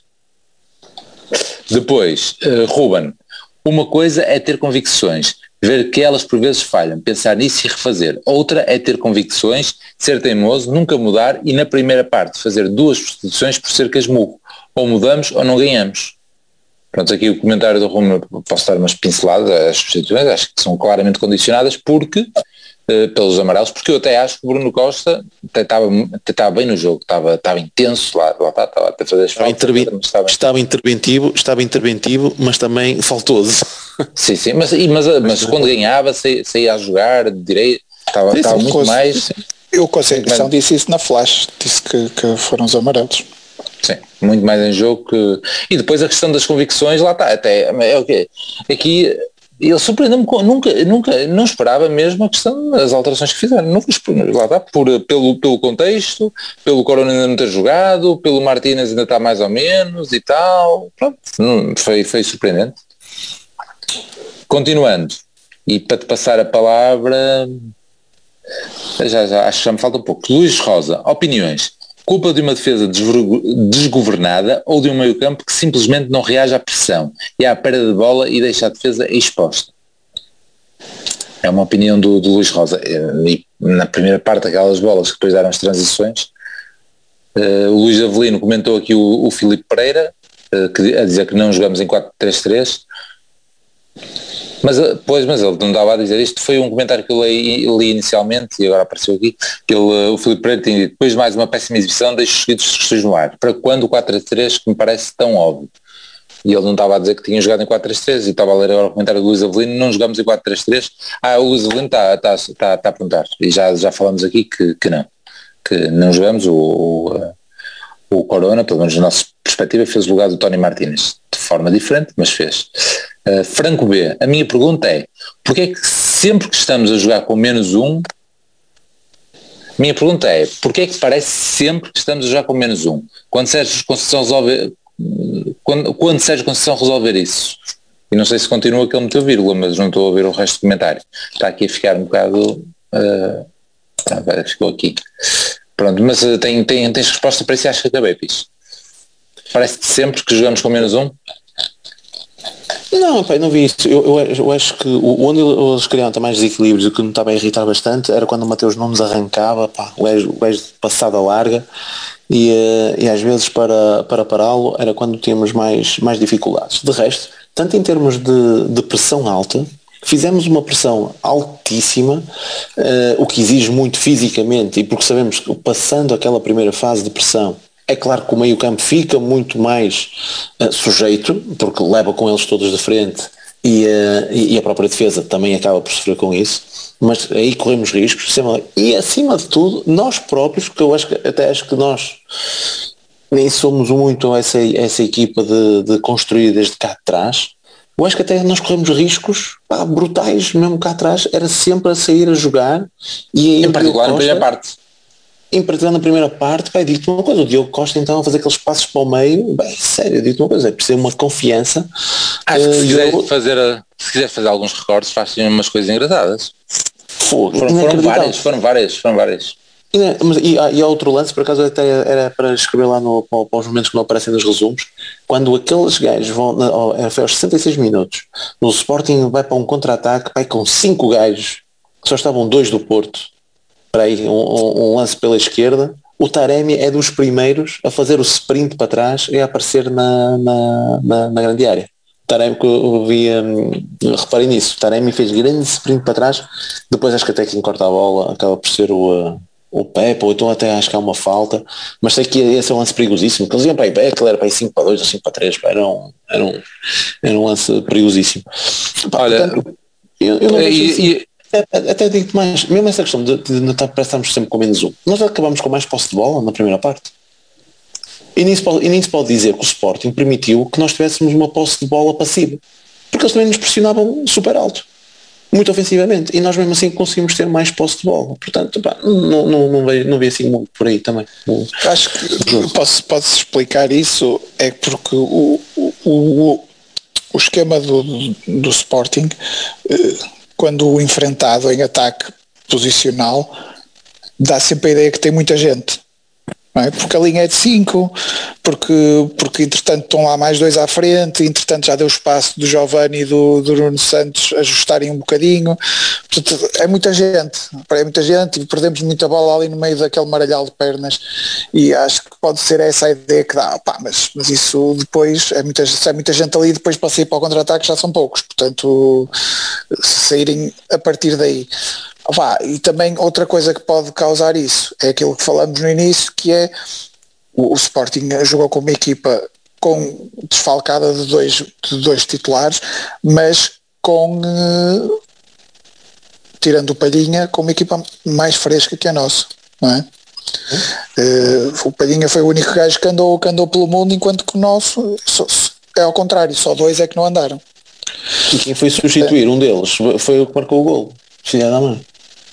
Depois, uh, Ruben, uma coisa é ter convicções, ver que elas por vezes falham, pensar nisso e refazer. Outra é ter convicções, ser teimoso, nunca mudar e na primeira parte fazer duas substituições por ser casmurro. Ou mudamos ou não ganhamos. Pronto, aqui o comentário do Rumo, posso dar umas pinceladas, as substituições acho que são claramente condicionadas porque, uh, pelos amarelos, porque eu até acho que o Bruno Costa até estava, até estava bem no jogo, estava, estava intenso lá, lá estava, estava a fazer as estava, faltas, intervi- estava... estava interventivo, estava interventivo, mas também faltoso. Sim, sim, mas, mas, mas, mas quando ganhava saía, saía a jogar de direito, estava, sim, estava sim, muito coisa, mais... Sim. Eu com a Conceição disse isso na flash, disse que, que foram os amarelos. Sim, muito mais em jogo que... E depois a questão das convicções, lá está, até é o quê? Aqui ele surpreendeu-me, nunca, nunca, não esperava mesmo a questão das alterações que fizeram, nunca lá está, por, pelo, pelo contexto, pelo Corona ainda não ter jogado, pelo Martínez ainda está mais ou menos e tal, pronto, foi, foi surpreendente. Continuando, e para te passar a palavra, já, já, acho que já me falta um pouco. Luís Rosa, opiniões. Culpa de uma defesa desgovernada ou de um meio-campo que simplesmente não reage à pressão e à perda de bola e deixa a defesa exposta? É uma opinião do, do Luís Rosa. E na primeira parte, aquelas bolas que depois deram as transições, uh, o Luís Avelino comentou aqui o, o Filipe Pereira, uh, que, a dizer que não jogamos em quatro três três. Mas, pois, mas ele não estava a dizer isto, foi um comentário que eu li, li inicialmente e agora apareceu aqui, que ele, o Filipe Pereira tinha dito, depois de mais uma péssima exibição, deixo os seguidos discussões no ar, para quando o quatro três três que me parece tão óbvio. E ele não estava a dizer que tinha jogado em quatro três três e estava a ler agora o comentário do Luís Avelino, não jogamos em quatro três três. Ah, o Luís Avelino está, está, está, está a perguntar, e já, já falamos aqui que, que não, que não jogamos, o, o, o Corona, pelo menos na nossa perspectiva, fez o lugar do Tony Martínez, de forma diferente, mas fez. Uh, Franco B, a minha pergunta é, porque é que sempre que estamos a jogar com menos um, minha pergunta é, porque é que parece sempre que estamos a jogar com menos um? Quando Sérgio Conceição resolver, quando, quando Sérgio Conceição resolver isso, e não sei se continua que ele meteu vírgula, mas não estou a ouvir o resto do comentário, está aqui a ficar um bocado, uh, ah, ficou aqui, pronto, mas uh, tem, tem, tens resposta para isso e acho que acabei, Pis. Parece que sempre que jogamos com menos um? Não, pai, não vi isso. Eu, eu, eu acho que o, onde eles criaram também mais desequilíbrios, o que me estava a irritar bastante era quando o Mateus Nunes arrancava, pá, o gajo, o gajo de passada larga e, e às vezes para, para pará-lo era quando tínhamos mais, mais dificuldades. De resto, tanto em termos de, de pressão alta, fizemos uma pressão altíssima, uh, o que exige muito fisicamente, e porque sabemos que passando aquela primeira fase de pressão, é claro que o meio campo fica muito mais uh, sujeito, porque leva com eles todos de frente e, uh, e a própria defesa também acaba por sofrer com isso, mas aí corremos riscos, e acima de tudo, nós próprios, porque eu acho que, até acho que nós nem somos muito essa, essa equipa de, de construir desde cá atrás, eu acho que até nós corremos riscos pá, brutais, mesmo cá atrás, era sempre a sair a jogar, e aí em particular na primeira parte. em particular na primeira parte, pá, digo-te uma coisa, o Diogo Costa então a fazer aqueles passos para o meio, bem, sério, digo-te uma coisa, é preciso uma confiança. Acho que se uh, quiser eu... fazer, a, se quiser fazer alguns recordes, fazem umas coisas engraçadas. Fogo, foram, foram várias, foram várias, foram várias. E, mas, e, e há outro lance, por acaso até era para escrever lá no, para, para os momentos que não aparecem nos resumos, quando aqueles gajos vão, na, foi aos sessenta e seis minutos, no Sporting vai para um contra-ataque, vai com cinco gajos, só estavam dois do Porto, para aí um, um, um lance pela esquerda, o Taremi é dos primeiros a fazer o sprint para trás e a aparecer na, na, na, na grande área. Taremi, que eu vi, hum, reparem nisso, Taremi fez grande sprint para trás, depois acho que até quem corta a bola acaba por ser o... Uh, o Pepe, ou então até acho que há uma falta, mas sei que esse é um lance perigosíssimo, que eles iam para aí, aquele era para aí cinco para dois ou cinco para três, era um, era um, era um lance perigosíssimo. Pá, olha, portanto, eu, eu não e, assim, e, até, até digo mais, mesmo essa questão de, de, de, de estarmos sempre com menos um, nós acabamos com mais posse de bola na primeira parte, e nem, se pode, e nem se pode dizer que o Sporting permitiu que nós tivéssemos uma posse de bola passiva, porque eles também nos pressionavam super alto, muito ofensivamente, e nós mesmo assim conseguimos ter mais posse de bola, portanto pá, não, não, não, vejo, não vejo assim muito por aí também. Acho que posso, posso explicar isso, é porque o, o, o, o esquema do, do Sporting, quando enfrentado em ataque posicional, dá sempre a ideia que tem muita gente. Não é? Porque a linha é de cinco, porque, porque entretanto estão lá mais dois à frente, entretanto já deu espaço do Giovani e do, do Nuno Santos ajustarem um bocadinho, portanto é muita gente, é muita gente e perdemos muita bola ali no meio daquele maralhau de pernas e acho que pode ser essa a ideia que dá, pá, mas, mas isso depois, é muita, se é muita gente ali, depois para sair para o contra-ataque já são poucos, portanto se saírem a partir daí. Ah, e também outra coisa que pode causar isso é aquilo que falamos no início, que é o, o Sporting jogou com uma equipa com desfalcada de dois, de dois titulares, mas com uh, tirando o Palhinha, com uma equipa mais fresca que a nossa, não é? Uh, o Palhinha foi o único gajo que andou, que andou pelo mundo, enquanto que o nosso só, é ao contrário, só dois é que não andaram. E quem foi substituir é. um deles foi o que marcou o gol, filha da mãe.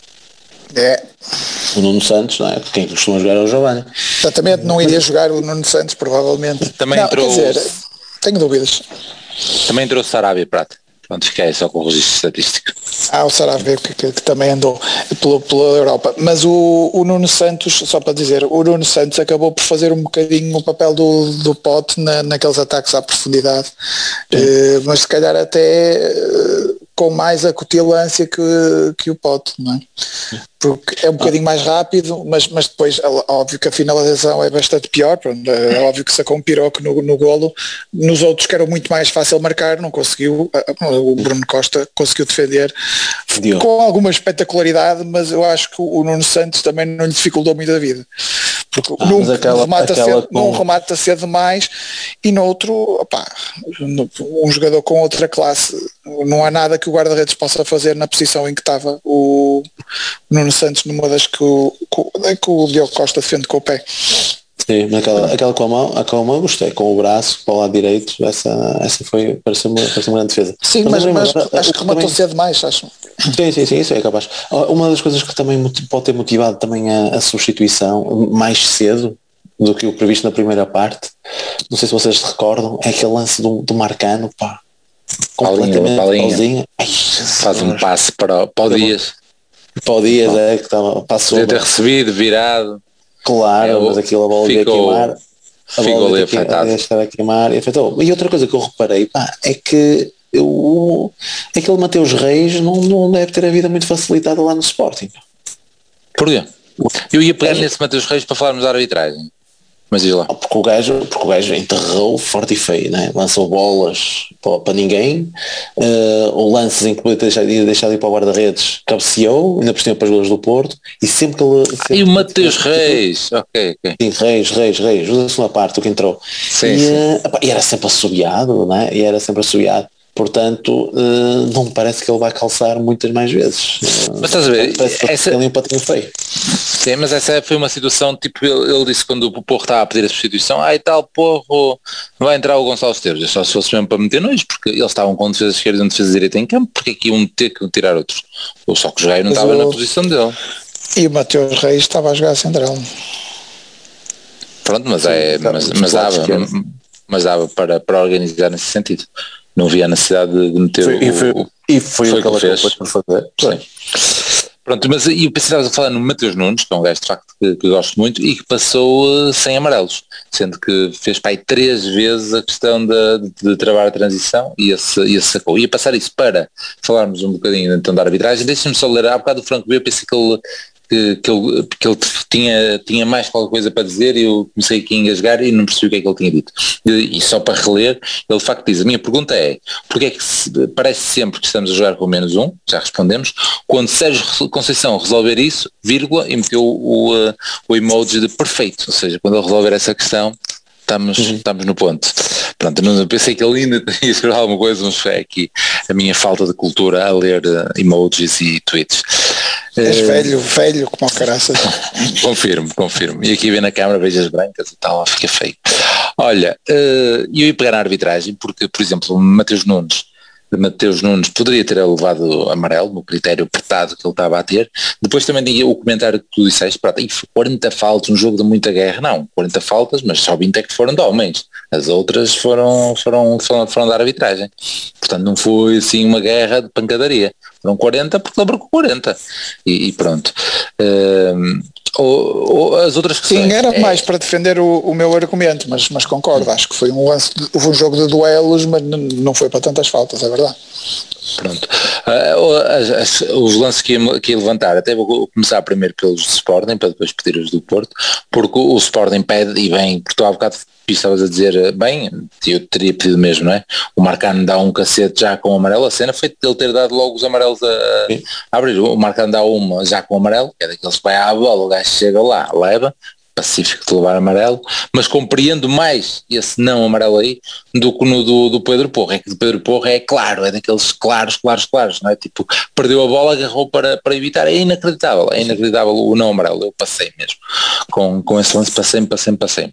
É. O Nuno Santos, não é? Quem costuma jogar é o Giovani. Exatamente, não iria jogar o Nuno Santos, provavelmente. Também não, entrou... quer dizer, tenho dúvidas. Também entrou Sarabia Prata. Pronto, fiquei só com o registro estatístico. Ah, o Sarabia que, que, que também andou pela, pela Europa. Mas o, o Nuno Santos, só para dizer, o Nuno Santos acabou por fazer um bocadinho o papel do, do Pote na, naqueles ataques à profundidade. Uh, mas se calhar até... Uh, com mais acutilância que, que o Pote, não é? Porque é um bocadinho mais rápido, mas, mas depois é óbvio que a finalização é bastante pior, é óbvio que sacou um piroco no, no golo, nos outros que era muito mais fácil marcar, não conseguiu, o Bruno Costa conseguiu defender Dio. com alguma espetacularidade, mas eu acho que o Nuno Santos também não lhe dificultou muito a vida, porque ah, num aquela, remata aquela cedo, com... num remata cedo demais e no outro, opá, um jogador com outra classe, não há nada que o guarda-redes possa fazer na posição em que estava o Nuno Santos, numa das que o, que o Diogo Costa defende com o pé. Sim, aquela, aquela com a mão, a com a mão gostei, com o braço para o lado direito, essa, essa foi, pareceu uma, pareceu uma grande defesa. Sim, mas, mas, mas agora, acho que rematou cedo demais, acho. Sim, sim, sim, isso é capaz. Uma das coisas que também pode ter motivado também a, a substituição mais cedo do que o previsto na primeira parte, não sei se vocês se recordam, é aquele lance do, do Marcano, pá, completamente pauzinho, faz um passe para, para o Dias. Para o Dias, bom, é, que estava, passou. Podia ter recebido, virado. Claro, é, mas aquilo a bola ia queimar. A ficou bola ali afetado. Ia a queimar e afetou. E outra coisa que eu reparei, pá, é que eu, aquele Mateus Reis não, não deve ter a vida muito facilitada lá no Sporting. Porquê? Eu ia pegar é. nesse Mateus Reis para falarmos da arbitragem. Mas diz lá. Porque o gajo, porque o gajo enterrou forte e feio, né? Lançou bolas para, para ninguém, uh, ou lances em que podia deixar, deixar de ir para o guarda-redes, cabeceou, ainda por cima para os golos do Porto, e sempre que ele... Sempre e o Mateus Reis, ok, ok. Sim, Reis, Reis, Reis, usa a segunda parte, o que entrou. Sim, e, sim. Uh, e era sempre assobiado, né? E era sempre assobiado. Portanto, uh, não me parece que ele vai calçar muitas mais vezes. Uh, mas estás a ver, essa... ele um patinho feio. Sim, mas essa foi uma situação, tipo, ele, ele disse quando o Porro estava a pedir a substituição, ah e tal, Porro, vai entrar o Gonçalo Esteves, só se fosse mesmo para meter nojo, porque eles estavam com defesa esquerda e um defesa direita em campo, porque aqui iam ter que tirar outros. Ou só que o Jair não mas estava eu... na posição dele. E o Mateus Reis estava a jogar central. Pronto, mas, é, mas, mas dava, mas dava para, para organizar nesse sentido. Não havia a necessidade de meter foi, o, e foi, o, e foi, foi o que ela fez por fazer. Sim. Pronto, mas e eu pensava a falar no Mateus Nunes, que é um gajo de facto que, que gosto muito e que passou uh, sem amarelos, sendo que fez para aí três vezes a questão de, de, de travar a transição e esse, esse sacou. Ia passar isso para falarmos um bocadinho então da arbitragem. Deixa-me só ler, há bocado do Franco B, eu pensei que ele Que, que, ele, que ele tinha, tinha mais qualquer coisa para dizer e eu comecei aqui a engasgar e não percebi o que é que ele tinha dito. E, e só para reler, ele de facto diz, a minha pergunta é, porque é que se, parece sempre que estamos a jogar com menos um, já respondemos, quando Sérgio Conceição resolver isso, vírgula, e meteu o, o, o emoji de perfeito, ou seja, quando ele resolver essa questão, estamos, uhum. estamos no ponto. Pronto, não, pensei que ele ainda ia escrever alguma coisa, mas foi aqui a minha falta de cultura a ler uh, emojis e tweets. És uh, velho, velho como o caraças. Confirmo, confirmo. E aqui vem na câmara, vejo as brancas e tal, fica feio. Olha, uh, eu ia pegar na arbitragem porque, por exemplo, o Mateus Nunes, Mateus Nunes poderia ter levado amarelo no critério apertado que ele estava a ter. Depois também tinha o comentário que tu disseste, pronto, e quarenta faltas, um jogo de muita guerra, não, quarenta faltas, mas só vinte é que foram de homens, as outras foram, foram, foram, foram da arbitragem, portanto não foi assim uma guerra de pancadaria, foram quarenta porque lembro com quarenta e, e pronto. Um, ou, ou as outras questões. Sim, era é... mais para defender o, o meu argumento, mas, mas concordo, acho que foi um lance, de, um jogo de duelos, mas não foi para tantas faltas, é verdade. Pronto, uh, as, as, os lances que ia, que ia levantar, até vou começar primeiro pelos do Sporting, para depois pedir os do Porto, porque o, o Sporting pede, e bem, porque tu há bocado estavas a dizer, bem, eu teria pedido mesmo, não é? O Marcano dá um cacete já com o amarelo, a cena foi ele ter dado logo os amarelos a, a abrir, o Marcano dá uma já com o amarelo, que é daqueles que vai à bola, o gajo chega lá, leva, pacífico de levar amarelo, mas compreendo mais esse não amarelo aí do que no do, do Pedro Porro. É que o Pedro Porro é claro, é daqueles claros, claros, claros, não é? Tipo, perdeu a bola, agarrou para, para evitar, é inacreditável, é inacreditável o não amarelo, eu passei mesmo, com, com esse lance passei-me, passei-me, passei-me.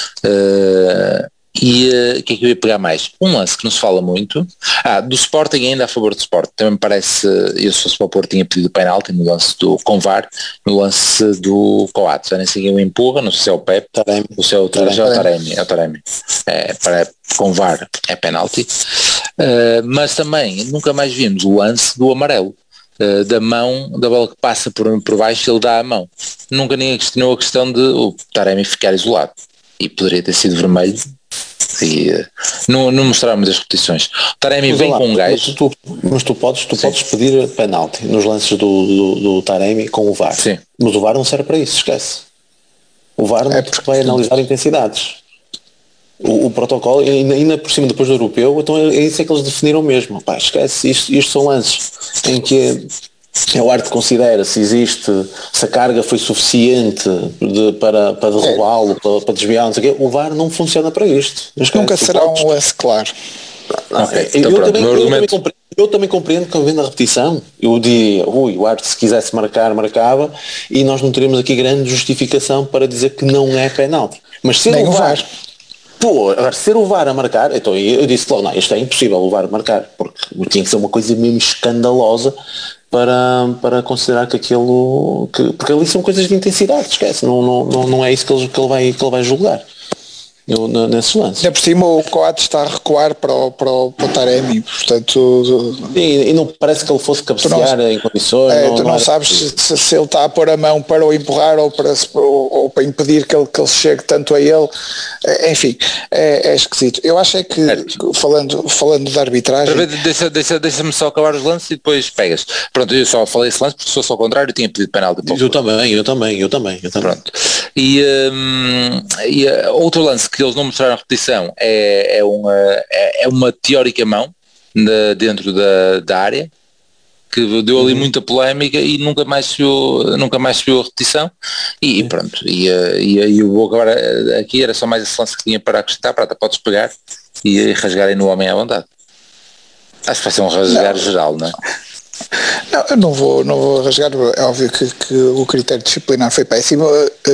Uh, e o uh, que é que eu ia pegar mais? Um lance que não se fala muito, ah, do Sporting ainda a favor do Sporting, também me parece, eu se fosse para o Porto tinha pedido penalti no lance do Convar, no lance do Coates, já nem sei quem o empurra, não sei se é o Pepe, Taremi, o seu Taremi, é o Taremi, é o Taremi, é, para Convar é penalti, uh, mas também nunca mais vimos o lance do amarelo. Uh, da mão, da bola que passa por, por baixo, ele dá a mão. Nunca ninguém questionou a questão de o Taremi ficar isolado e poderia ter sido vermelho e uh, não, não mostraram muitas repetições. O Taremi mas, vem lá, com um gajo tu, tu, mas tu podes, tu podes pedir penalti nos lances do, do, do Taremi com o V A R. Sim. Mas o V A R não serve para isso, esquece. O V A R não é porque vai analisar intensidades. O, o protocolo, ainda, ainda por cima depois do europeu, então é isso é que eles definiram mesmo. Pá, esquece, isto, isto são lances em que é o árbitro considera se existe, se a carga foi suficiente de, para, para derrubá-lo, é. para, para desviar, não sei o quê. O V A R não funciona para isto. Esquece, nunca será podes... um lance claro. Não, okay, eu, então eu, também, eu, também compreendo, eu também compreendo que vendo a repetição, eu diria, ui, o árbitro se quisesse marcar, marcava, e nós não teríamos aqui grande justificação para dizer que não é penalti. Mas se o V A R... Pô, agora ser o V A R a marcar, então eu disse logo, não, isto é impossível o V A R marcar, porque tinha que ser uma coisa mesmo escandalosa para, para considerar que aquilo, que, porque ali são coisas de intensidade, esquece, não, não, não, não é isso que ele, que ele, vai, que ele vai julgar. Eu, nesses lances. Ainda por cima o Coates está a recuar para o, para o, para o Taremi, portanto... E, e não parece que ele fosse cabecear não, em condições. É, não, tu não, não sabes se, se ele está a pôr a mão para o empurrar ou para, ou, ou para impedir que ele, que ele chegue tanto a ele. É, enfim, é, é esquisito. Eu acho é que, é. falando, falando de arbitragem... Deixa-me deixa, deixa só acabar os lances e depois pegas. Pronto, eu só falei esse lance porque se fosse ao contrário eu tinha pedido penalti. Eu também, eu também, eu também, eu também. Pronto. E, um, e uh, outro lance que eles não mostraram a repetição é, é, uma, é, é uma teórica mão de, dentro da, da área que deu ali uhum. muita polémica e nunca mais se viu, nunca mais se viu a repetição e, e pronto, e, e, e eu vou acabar aqui, era só mais esse lance que tinha para acrescentar. Prata, podes pegar e, e rasgarem no homem à vontade. Acho que vai ser um rasgar não. geral, não é? Não, eu não vou, não vou rasgar, é óbvio que, que o critério disciplinar foi péssimo.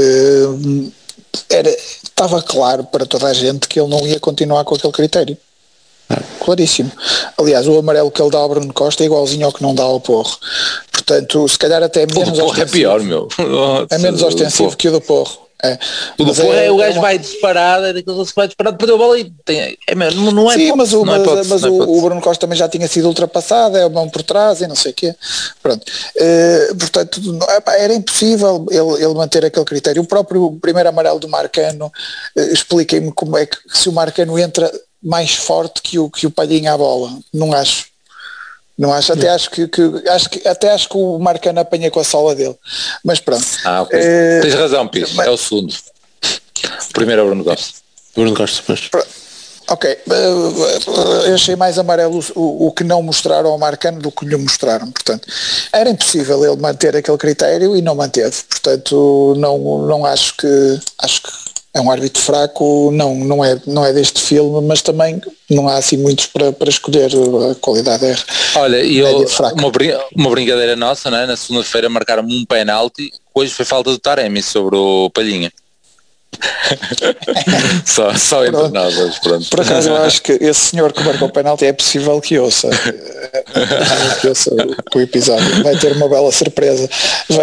Uh, era, estava claro para toda a gente que ele não ia continuar com aquele critério. Claríssimo. Aliás, o amarelo que ele dá ao Bruno Costa é igualzinho ao que não dá ao Porro. Portanto, portanto se calhar até O menos do Porro é pior, meu. é menos ostensivo que o do Porro. É. O do Mas Porro é, é o gajo é uma... vai disparado, é daqueles que vai disparado, perdeu a bola e tem, é, não, não é Sim, hipótese, mas, o, não é mas, hipótese, mas não é o, hipótese. o Bruno Costa também já tinha sido ultrapassado, é a mão por trás e não sei o quê. Pronto. Uh, portanto, epá, era impossível ele, ele manter aquele critério. O próprio primeiro amarelo do Marcano, uh, expliquem-me como é que se o Marcano entra mais forte que o, que o Palhinha à bola. Não acho. Não acho, até acho que, que, acho que até acho que o Marcano apanha com a sola dele. Mas pronto. Ah, ok. Uh, Tens razão, Pires, mas... é o segundo. O primeiro é o Bruno Costa. Bruno Costa, mas... Ok, eu achei mais amarelo o, o que não mostraram ao Marcano do que lhe mostraram, portanto, era impossível ele manter aquele critério e não manteve, portanto, não, não acho que, acho que é um árbitro fraco, não, não, é, não é deste filme, mas também não há assim muitos para, para escolher, a qualidade é. Olha, e eu, uma, brin uma brincadeira nossa, né? Na segunda-feira marcaram-me um penalti, hoje foi falta do Taremi sobre o Palhinha. só só entre nós hoje, pronto. Por acaso eu acho que esse senhor que marcou o penalti é possível que ouça, que ouça o, o episódio, vai ter uma bela surpresa. Vai,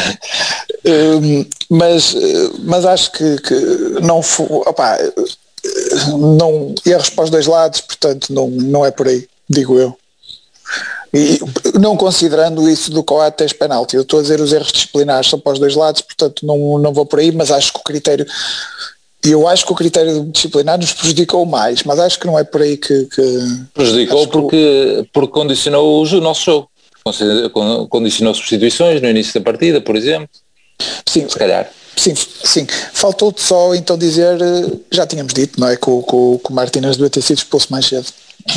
um, mas, mas acho que, que não foi, opá, não, erros para os dois lados, portanto não, não é por aí, digo eu. E não considerando isso do Coates penalti, eu estou a dizer os erros disciplinares são para os dois lados, portanto não, não vou por aí, mas acho que o critério, eu acho que o critério disciplinar nos prejudicou mais, mas acho que não é por aí que... que prejudicou porque, que... porque condicionou o nosso jogo, condicionou substituições no início da partida, por exemplo. Sim, se calhar. Sim, sim. Faltou-te só então dizer, já tínhamos dito, não é, que o, que o Martínez devia ter sido expulso mais cedo.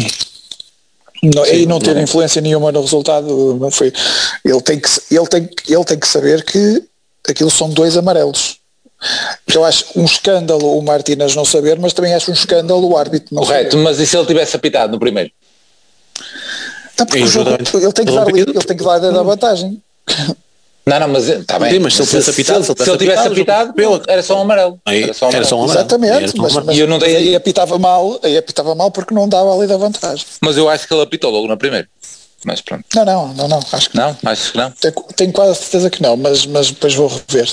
Não, sim, e não teve não. influência nenhuma no resultado. Não foi. Ele tem que ele tem ele tem que saber que aquilo são dois amarelos. Eu acho um escândalo o Martínez não saber, mas também acho um escândalo o árbitro não Correto, saber. Mas e se ele tivesse apitado no primeiro? Tá, porque o jogo, ele tem que dar ele tem que dar da vantagem. Não, não, mas está bem. Sim, mas se ele tivesse apitado, se, se ele tivesse apitado, apitado era só um amarelo. Aí, era só um amarelo. Era só um amarelo. Exatamente, mas, mas, e eu não dei... aí apitava mal, aí apitava mal porque não dava ali da vantagem. Mas eu acho que ele apitou logo na primeira. Mas pronto. Não, não, não, não. Acho que não, acho que não. Tenho, tenho quase certeza que não, mas, mas depois vou rever.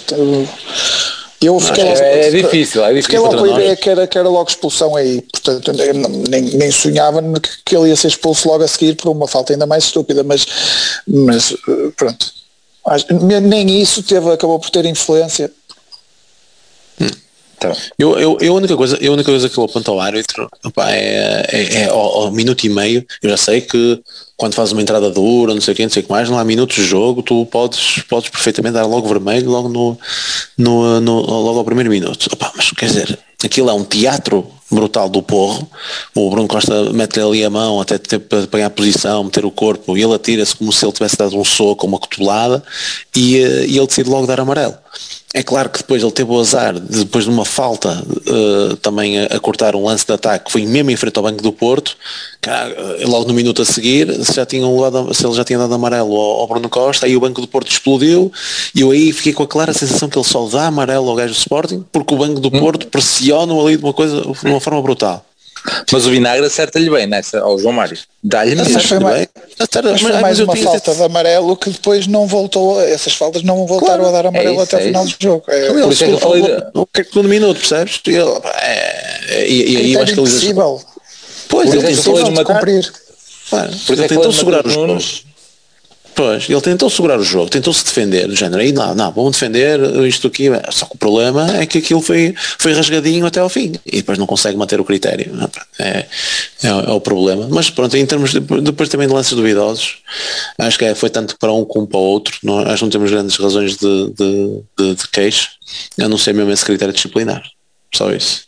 Eu fiquei não, logo, é, é difícil, é difícil. Fiquei logo com a ideia que era, que era logo expulsão aí. Portanto, nem, nem sonhava que, que ele ia ser expulso logo a seguir por uma falta ainda mais estúpida, mas, mas pronto. Nem isso teve, acabou por ter influência. Hum. Tá. Eu, eu, eu, a única coisa, a única coisa que eu aponto ao árbitro opa, é, é, é ao, ao minuto e meio. Eu já sei que quando fazes uma entrada dura, não sei o que, não sei o que mais, não há minutos de jogo, tu podes, podes perfeitamente dar logo vermelho logo, no, no, no, logo ao primeiro minuto. Opa, mas quer dizer, aquilo é um teatro brutal do Porro. O Bruno Costa mete-lhe ali a mão até ter para pegar a posição, meter o corpo, e ele atira-se como se ele tivesse dado um soco ou uma cotovelada, e, e ele decide logo dar amarelo. É claro que depois ele teve o azar, de, depois de uma falta uh, também a, a cortar um lance de ataque, que foi mesmo em frente ao Banco do Porto, que, uh, logo no minuto a seguir, se, já tinham dado, se ele já tinha dado amarelo ao, ao Bruno Costa, aí o Banco do Porto explodiu, e eu aí fiquei com a clara sensação que ele só dá amarelo ao gajo do Sporting, porque o Banco do hum. Porto pressiona ali de uma coisa, de uma forma brutal. Mas o Vinagre acerta-lhe bem nessa, ao João Mário. Dá-lhe mas foi mais, mas foi mais uma falta de amarelo que depois não voltou, essas faltas não voltaram claro, a dar amarelo é isso, até o é final isso. do jogo. É, Por isso é que eu falei no segundo minuto, percebes? E, é, e, e aí eu acho que ele impossível. Pois, ele tentou numa cumprir. Claro, ele tentou segurar os gols. Pois, ele tentou segurar o jogo, tentou-se defender, do género, aí não, não, vamos defender isto aqui, só que o problema é que aquilo foi, foi rasgadinho até ao fim, e depois não consegue manter o critério, é, é, é o problema, mas pronto, em termos de, depois também de lances duvidosos, acho que é, foi tanto para um como para o outro, não, acho que não temos grandes razões de, de, de, de queixo, a não ser mesmo esse critério disciplinar, só isso.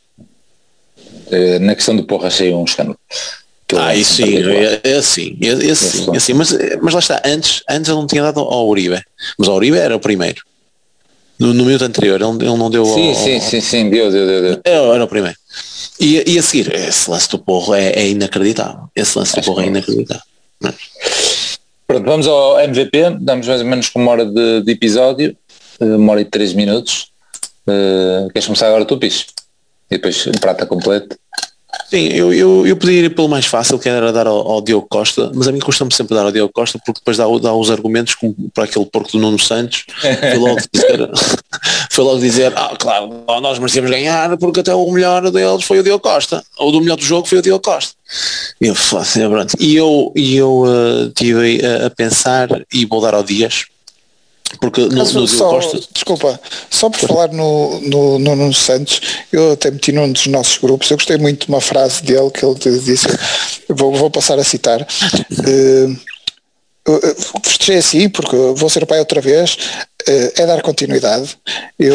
Na questão do Porro achei um escândalo. Ah, isso sim, é, é assim, é, é assim, é assim mas, mas lá está, antes, antes ele não tinha dado ao Uribe, mas ao Uribe era o primeiro. No, no minuto anterior, ele, ele não deu sim, ao... Sim, ao, sim, sim, deu, deu, deu. deu. Era, era o primeiro. E, e a seguir, esse lance do Porro é, é inacreditável. Esse lance do Porro é inacreditável. Não. Pronto, vamos ao M V P, damos mais ou menos com uma hora de, de episódio, uma hora e três minutos. Uh, queres começar agora tu, Pires? E depois o prata completo. Sim, eu, eu, eu podia ir pelo mais fácil, que era dar ao, ao Diogo Costa, mas a mim custa-me sempre dar ao Diogo Costa, porque depois dá, dá os argumentos como para aquele porco do Nuno Santos, foi logo dizer, foi logo dizer, ah, claro, nós merecemos ganhar, porque até o melhor deles foi o Diogo Costa, ou do melhor do jogo foi o Diogo Costa. E eu, assim, pronto. E eu, e eu uh, tive a, a pensar, e vou dar ao Dias, porque no, no só, Costa... Desculpa, só por falar no, no, no Nuno Santos, eu até meti num dos nossos grupos, eu gostei muito de uma frase dele que ele disse, vou, vou passar a citar, uh, festejei assim porque vou ser pai outra vez, uh, é dar continuidade. Eu,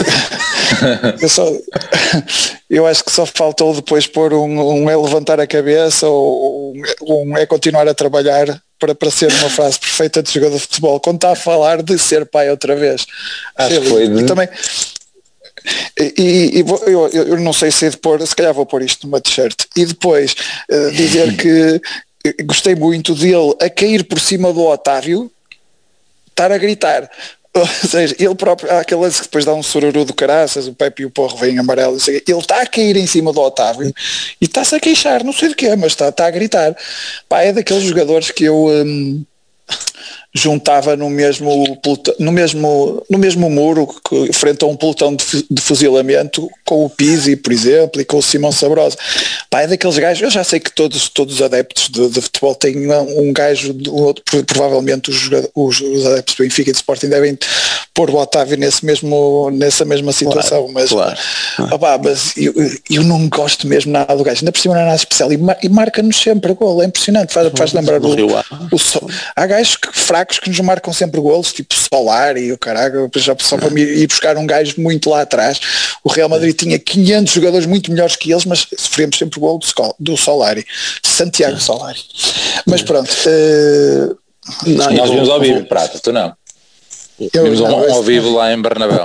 eu, só, eu acho que só faltou depois pôr um, um é levantar a cabeça ou um, um é continuar a trabalhar para, para ser uma frase perfeita de jogador de futebol, quando está a falar de ser pai outra vez. Acho que foi de... E também, e, e vou, eu, eu não sei se é de pôr, se calhar vou pôr isto numa t-shirt, e depois uh, dizer que gostei muito dele a cair por cima do Otávio, estar a gritar. Ou seja, ele próprio, há aquele lance que depois dá um sururu do caraças, o Pepe e o Porro vêm amarelo, ele está a cair em cima do Otávio e está-se a queixar, não sei do que é, mas está, está a gritar. Pá, é daqueles jogadores que eu hum, juntava no mesmo, no mesmo, no mesmo muro, que, frente a um pelotão de, de fuzilamento, com o Pizzi, por exemplo, e com o Simão Sabrosa. Pá, é daqueles gajos, eu já sei que todos, todos os adeptos de, de futebol têm um, um gajo, um outro, provavelmente os, os, os adeptos do Benfica e do Sporting devem pôr o Otávio nesse mesmo, nessa mesma situação, claro, mas, claro. Opá, mas eu, eu não gosto mesmo nada do gajo, ainda por cima não é nada especial, e, mar, e marca-nos sempre gol, é impressionante, faz, faz lembrar o, o, o há gajos que, fracos que nos marcam sempre golos, tipo Solar e o caralho, já só para me ir buscar um gajo muito lá atrás. O Real Madrid tinha quinhentos jogadores muito melhores que eles, mas sofremos sempre o gol do, do Solari, Santiago é. Solari. Mas pronto, uh, não, nós vimos ao vivo, Prata, tu não. Eu, vimos não, um ao vivo lá em Bernabéu.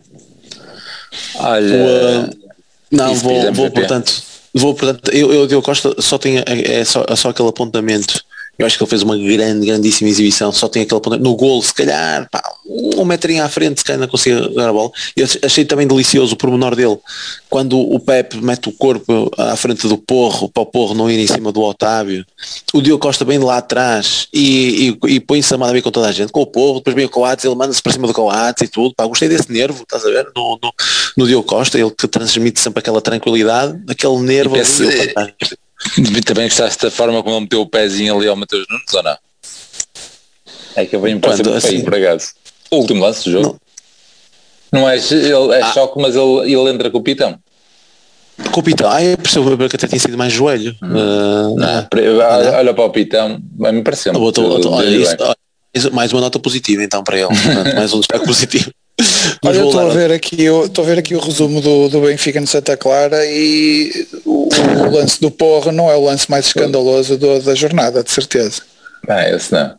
Olha, o, não, vou, vou portanto, vou portanto, eu, eu Diogo Costa só tinha é só, é só aquele apontamento. Eu acho que ele fez uma grande, grandíssima exibição, só tem aquele ponto no golo, se calhar, pá, um metrinho à frente, se calhar não conseguia dar a bola. Eu achei também delicioso o pormenor dele, quando o Pepe mete o corpo à frente do Porro, para o Porro não ir em cima do Otávio, o Diogo Costa bem de lá atrás e, e, e põe-se a mandar com toda a gente, com o Porro, depois vem o Coates, ele manda-se para cima do Coates e tudo, pá, gostei desse nervo, estás a ver, no, no, no Diogo Costa, ele que transmite sempre aquela tranquilidade, aquele nervo ali, também gostaste da forma como ele meteu o pezinho ali ao Mateus Nunes ou não? É que eu venho para ser assim, feio, por acaso. O último lance do jogo. Não, não é, ele, é ah. choque, mas ele, ele entra com o Pitão. Com o Pitão? Ah, eu percebo que até tinha sido mais joelho. Hum. Uh, não, olha, olha para o Pitão, me pareceu. Mais uma nota positiva então para ele. Portanto, mais um destaque positivo. Olha, eu estou a ver aqui, eu estou a ver aqui o resumo do, do Benfica no Santa Clara e o, o lance do Porro não é o lance mais escandaloso do, da jornada, de certeza. Ah, esse não.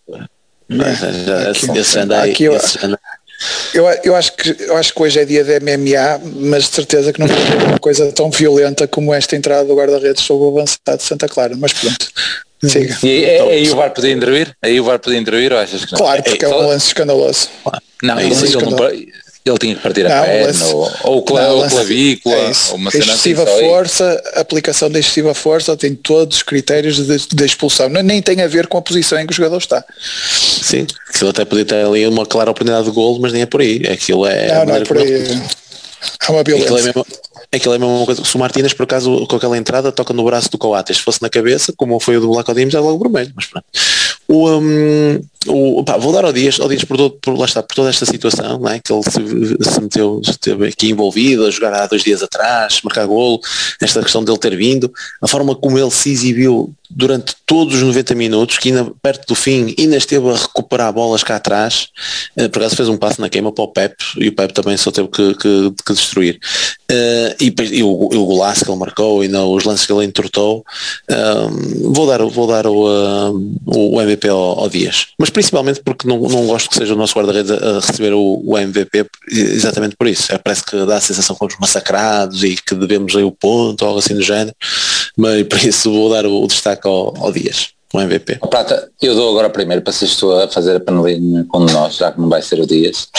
Eu, eu, acho que, eu acho que hoje é dia de M M A, mas de certeza que não foi uma coisa tão violenta como esta entrada do guarda-redes sobre o avançado de Santa Clara, mas pronto. Siga. E aí, aí o V A R podia intervir? Aí o V A R podia intervir ou achas que não? Claro, porque é, é um lance escandaloso. Não, ele, ele, não, ele tinha que partir a não, perna lance, ou, ou, não, ou clavícula é ou uma cena excessiva assim, força, a aplicação da excessiva força tem todos os critérios de, de expulsão, não, nem tem a ver com a posição em que o jogador está. Sim, aquilo até podia ter ali uma clara oportunidade de golo, mas nem é por aí. Aquilo é, não, não é por aí. É uma violência. Aquilo é mesmo, aquilo é mesmo uma coisa. Se o Martínez, por acaso, com aquela entrada, toca no braço do Coates, se fosse na cabeça, como foi o do Black Odimos, é logo vermelho, mas pronto. O, um, o, pá, vou dar ao Dias, ao Dias por, todo, por, lá está, por toda esta situação, não é? Que ele se, se meteu, esteve aqui envolvido, a jogar há dois dias atrás, marcar golo, esta questão dele ter vindo, a forma como ele se exibiu durante todos os noventa minutos, que ainda perto do fim ainda esteve a recuperar bolas cá atrás, uh, por acaso fez um passo na queima para o Pepe, e o Pepe também só teve que, que, que destruir. Uh, e, e, o, e o golaço que ele marcou, e não, os lances que ele entortou, uh, vou dar, vou dar o, uh, o M V P ao, ao Dias, mas principalmente porque não, não gosto que seja o nosso guarda-redes a receber o, o M V P exatamente por isso. É, parece que dá a sensação que fomos massacrados e que devemos aí o ponto ou algo assim do género, mas por isso vou dar o, o destaque ao, ao Dias, o M V P. Oh, Prata, eu dou agora primeiro para seres tu a fazer a panelinha com nós, já que não vai ser o Dias.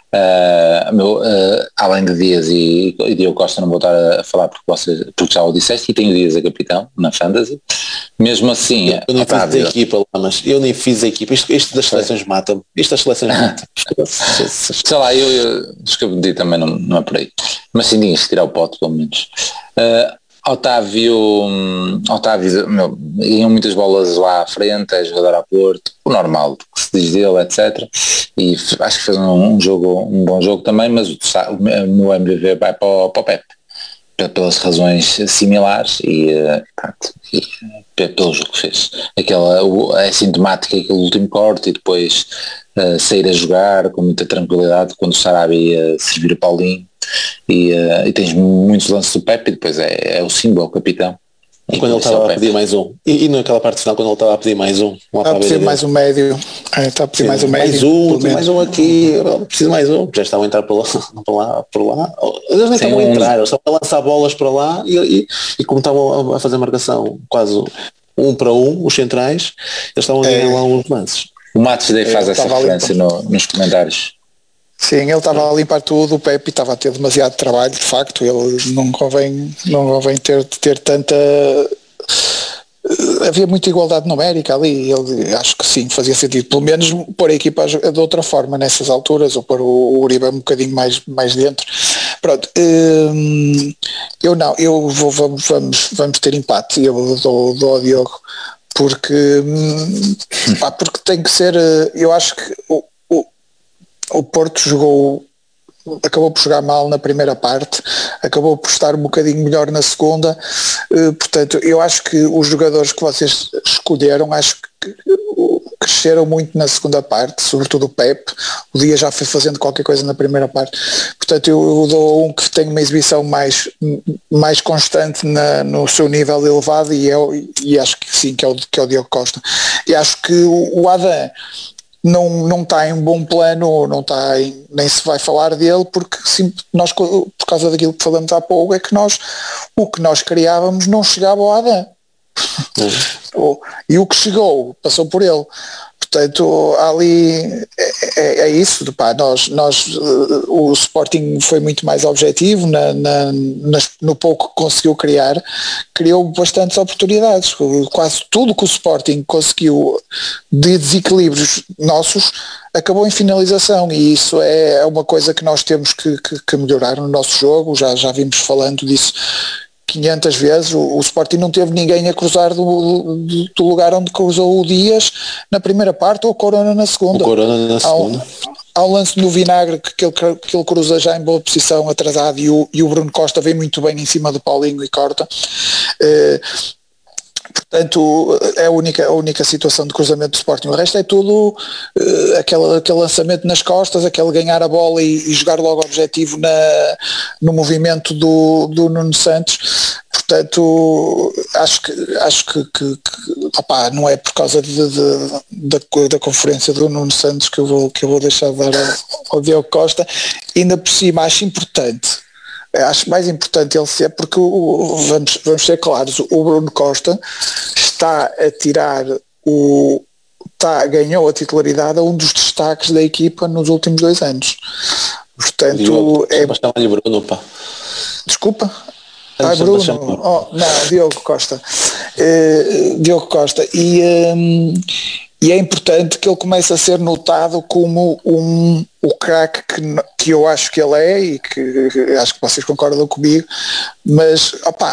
Uh, meu, uh, além de Dias e, e Diogo Costa, não vou estar a falar porque, vocês, porque já o disseste, e tenho Dias a capitão na Fantasy. Mesmo assim, eu, eu nem Otávio, fiz a equipa lá, mas eu nem fiz a equipa. Isto, isto das seleções mata-me. Isto das seleções mata-me. sei lá, eu, eu descobri também não, não é por aí. Mas sim, tinha que tirar o pote, pelo menos. Uh, Otávio, hum, Otávio, meu, iam muitas bolas lá à frente, é jogador a Porto, o normal, que se diz dele, etcétera. E f- acho que fez um, um jogo, um bom jogo também, mas o, sa- o meu M V P vai para o, para o Pepe, pe- pelas razões similares e, eh, pronto, e pe- pelo jogo que fez. Aquela, o, é sintomática aquele último corte e depois eh, sair a jogar com muita tranquilidade quando o Sarabia ia servir o Paulinho. E, uh, e tens muitos lances do Pepe e depois é, é o símbolo, é o capitão. E quando ele estava a pedir mais um. E, e naquela parte final, quando ele estava a pedir mais um. Está a pedir mais um médio. É, está a pedir mais um médio. Mais um, tem mais um aqui. Preciso mais um. Já estavam a entrar por lá, por lá, por lá. Eles nem estavam a entrar, eles estavam a lançar bolas para lá e, e, e como estavam a fazer marcação quase um para um, os centrais, eles estavam a ganhar é. lá uns lances. O Matos daí faz essa referência no, nos comentários. Sim, ele estava a limpar tudo, o Pepe estava a ter demasiado trabalho, de facto, ele não convém, não convém ter, ter tanta... Havia muita igualdade numérica ali, ele, acho que sim, fazia sentido, pelo menos pôr a equipa de outra forma nessas alturas, ou pôr o, o Uribe um bocadinho mais, mais dentro. Pronto, hum, eu não, eu vou, vamos, vamos, vamos ter empate, eu dou, dou ao Diogo, porque, hum, pá, porque tem que ser, eu acho que o, o Porto jogou, acabou por jogar mal na primeira parte, acabou por estar um bocadinho melhor na segunda, uh, portanto eu acho que os jogadores que vocês escolheram, acho que cresceram muito na segunda parte, sobretudo o Pepe, o Dia já foi fazendo qualquer coisa na primeira parte, portanto eu, eu dou um que tem uma exibição mais, mais constante na, no seu nível elevado e, é, e acho que sim, que é o, que é o Diogo Costa. E acho que o, o Adam não, não está em bom plano, não está em, nem se vai falar dele, porque sim, nós, por causa daquilo que falamos há pouco, é que nós, o que nós criávamos não chegava ao Adam. Uhum. E o que chegou passou por ele. Portanto, ali é, é, é isso, pá, nós, nós, o Sporting foi muito mais objetivo na, na, nas, no pouco que conseguiu criar, criou bastantes oportunidades, quase tudo que o Sporting conseguiu de desequilíbrios nossos acabou em finalização, e isso é uma coisa que nós temos que, que, que melhorar no nosso jogo, já, já vimos falando disso quinhentas vezes. O, o Sporting não teve ninguém a cruzar do, do, do lugar onde cruzou o Dias na primeira parte ou o Corona na segunda. O Corona na segunda. Há um lance no Vinagre que ele, que ele cruza já em boa posição, atrasado, e o, e o Bruno Costa vem muito bem em cima do Paulinho e corta. Uh, Portanto, é a única, a única situação de cruzamento do Sporting. O resto é tudo uh, aquele, aquele lançamento nas costas, aquele ganhar a bola e, e jogar logo objetivo na, no movimento do, do Nuno Santos. Portanto, acho que, acho que, que, que opá, não é por causa de, de, da, da conferência do Nuno Santos que eu vou, que eu vou deixar de dar ao, ao Diogo Costa. Ainda por cima, acho importante. Acho mais importante ele ser, porque o, vamos, vamos ser claros, o Bruno Costa está a tirar o está, ganhou a titularidade a um dos destaques da equipa nos últimos dois anos. Portanto, Diogo, é... chama-lhe Bruno, pá. Desculpa? Ah, Bruno, oh, não, Diogo Costa. Uh, Diogo Costa. E, um, e é importante que ele comece a ser notado como um, o craque que, que eu acho que ele é, e que, que acho que vocês concordam comigo, mas opá,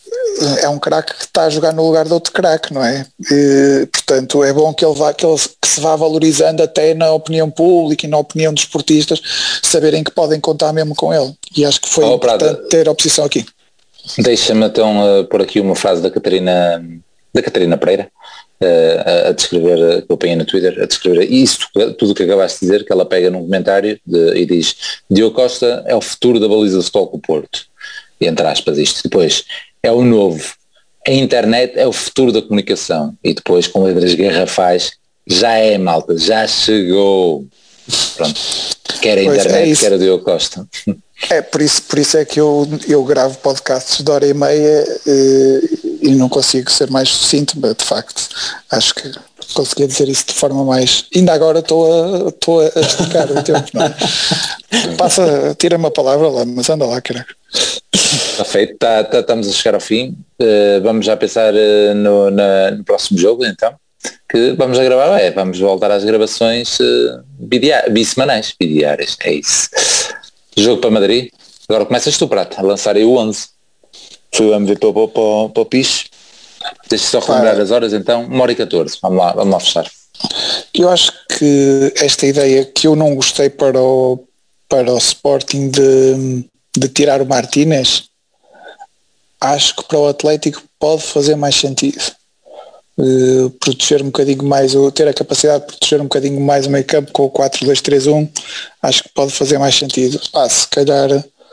é um craque que está a jogar no lugar de outro craque, não é? E, portanto, é bom que ele, vá, que ele que se vá valorizando até na opinião pública e na opinião dos esportistas, saberem que podem contar mesmo com ele. E acho que foi oh, importante Prada, ter a opção aqui. Deixa-me então uh, pôr aqui uma frase da Catarina, da Catarina Pereira, uh, a, a descrever, que eu apanhei no Twitter, a descrever isso, tudo o que acabaste de dizer, que ela pega num comentário de, e diz: Diogo Costa é o futuro da baliza de futebol com o Porto. E entre aspas isto. Depois, é o novo. A internet é o futuro da comunicação. E depois, com letras garrafais, já é, malta, já chegou. Pronto. Quer a pois internet, é quer o Diogo Costa. É, por isso, por isso é que eu, eu gravo podcasts de hora e meia e, e não consigo ser mais sucinto, mas de facto acho que conseguia dizer isso de forma mais... Ainda agora estou a, estou a esticar o tempo, não é? Passa, tira-me a palavra lá, mas anda lá, caraca. Está feito, tá, tá, estamos a chegar ao fim. Uh, vamos já pensar uh, no, na, no próximo jogo, então. Que vamos a gravar, é, vamos voltar às gravações uh, bidia- bissemanais, bidiárias, é isso. Jogo para Madrid. Agora começas tu, Prata, a lançar aí o onze. Foi o M V P para, para, para o Piche. Deixa só relembrar as horas, então, uma hora e catorze. Vamos lá, vamos lá fechar. Eu acho que esta ideia que eu não gostei para o, para o Sporting de, de tirar o Martínez, acho que para o Atlético pode fazer mais sentido. Uh, proteger um bocadinho mais, ou ter a capacidade de proteger um bocadinho mais o meio campo com o quatro dois três um, acho que pode fazer mais sentido. Ah, se calhar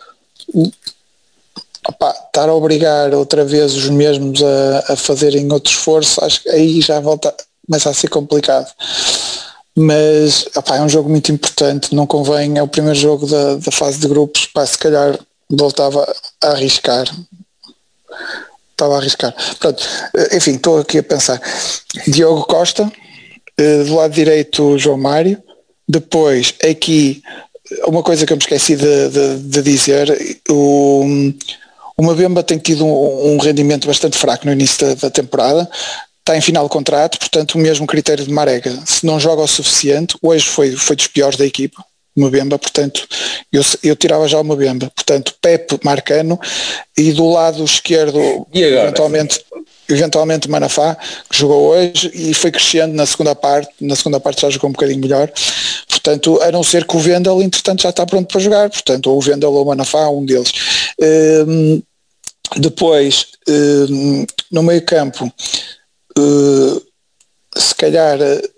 opa, estar a obrigar outra vez os mesmos a, a fazerem outro esforço, acho que aí já volta, começa a ser complicado. Mas opa, é um jogo muito importante, não convém, é o primeiro jogo da, da fase de grupos, pá, se calhar voltava a arriscar. Estava a arriscar. Pronto, enfim, estou aqui a pensar. Diogo Costa, do lado direito João Mário, depois aqui uma coisa que eu me esqueci de, de, de dizer, o, o Mbemba tem tido um, um rendimento bastante fraco no início da, da temporada, está em final de contrato, portanto o mesmo critério de Marega, se não joga o suficiente, hoje foi, foi dos piores da equipa, Mbemba, portanto eu, eu tirava já o Mbemba, portanto Pepe, Marcano, e do lado esquerdo eventualmente, eventualmente Manafá, que jogou hoje e foi crescendo na segunda parte, na segunda parte já jogou um bocadinho melhor, portanto a não ser que o Vendel entretanto já está pronto para jogar, portanto ou o Vendel ou o Manafá, um deles. Um, depois um, no meio campo uh, se calhar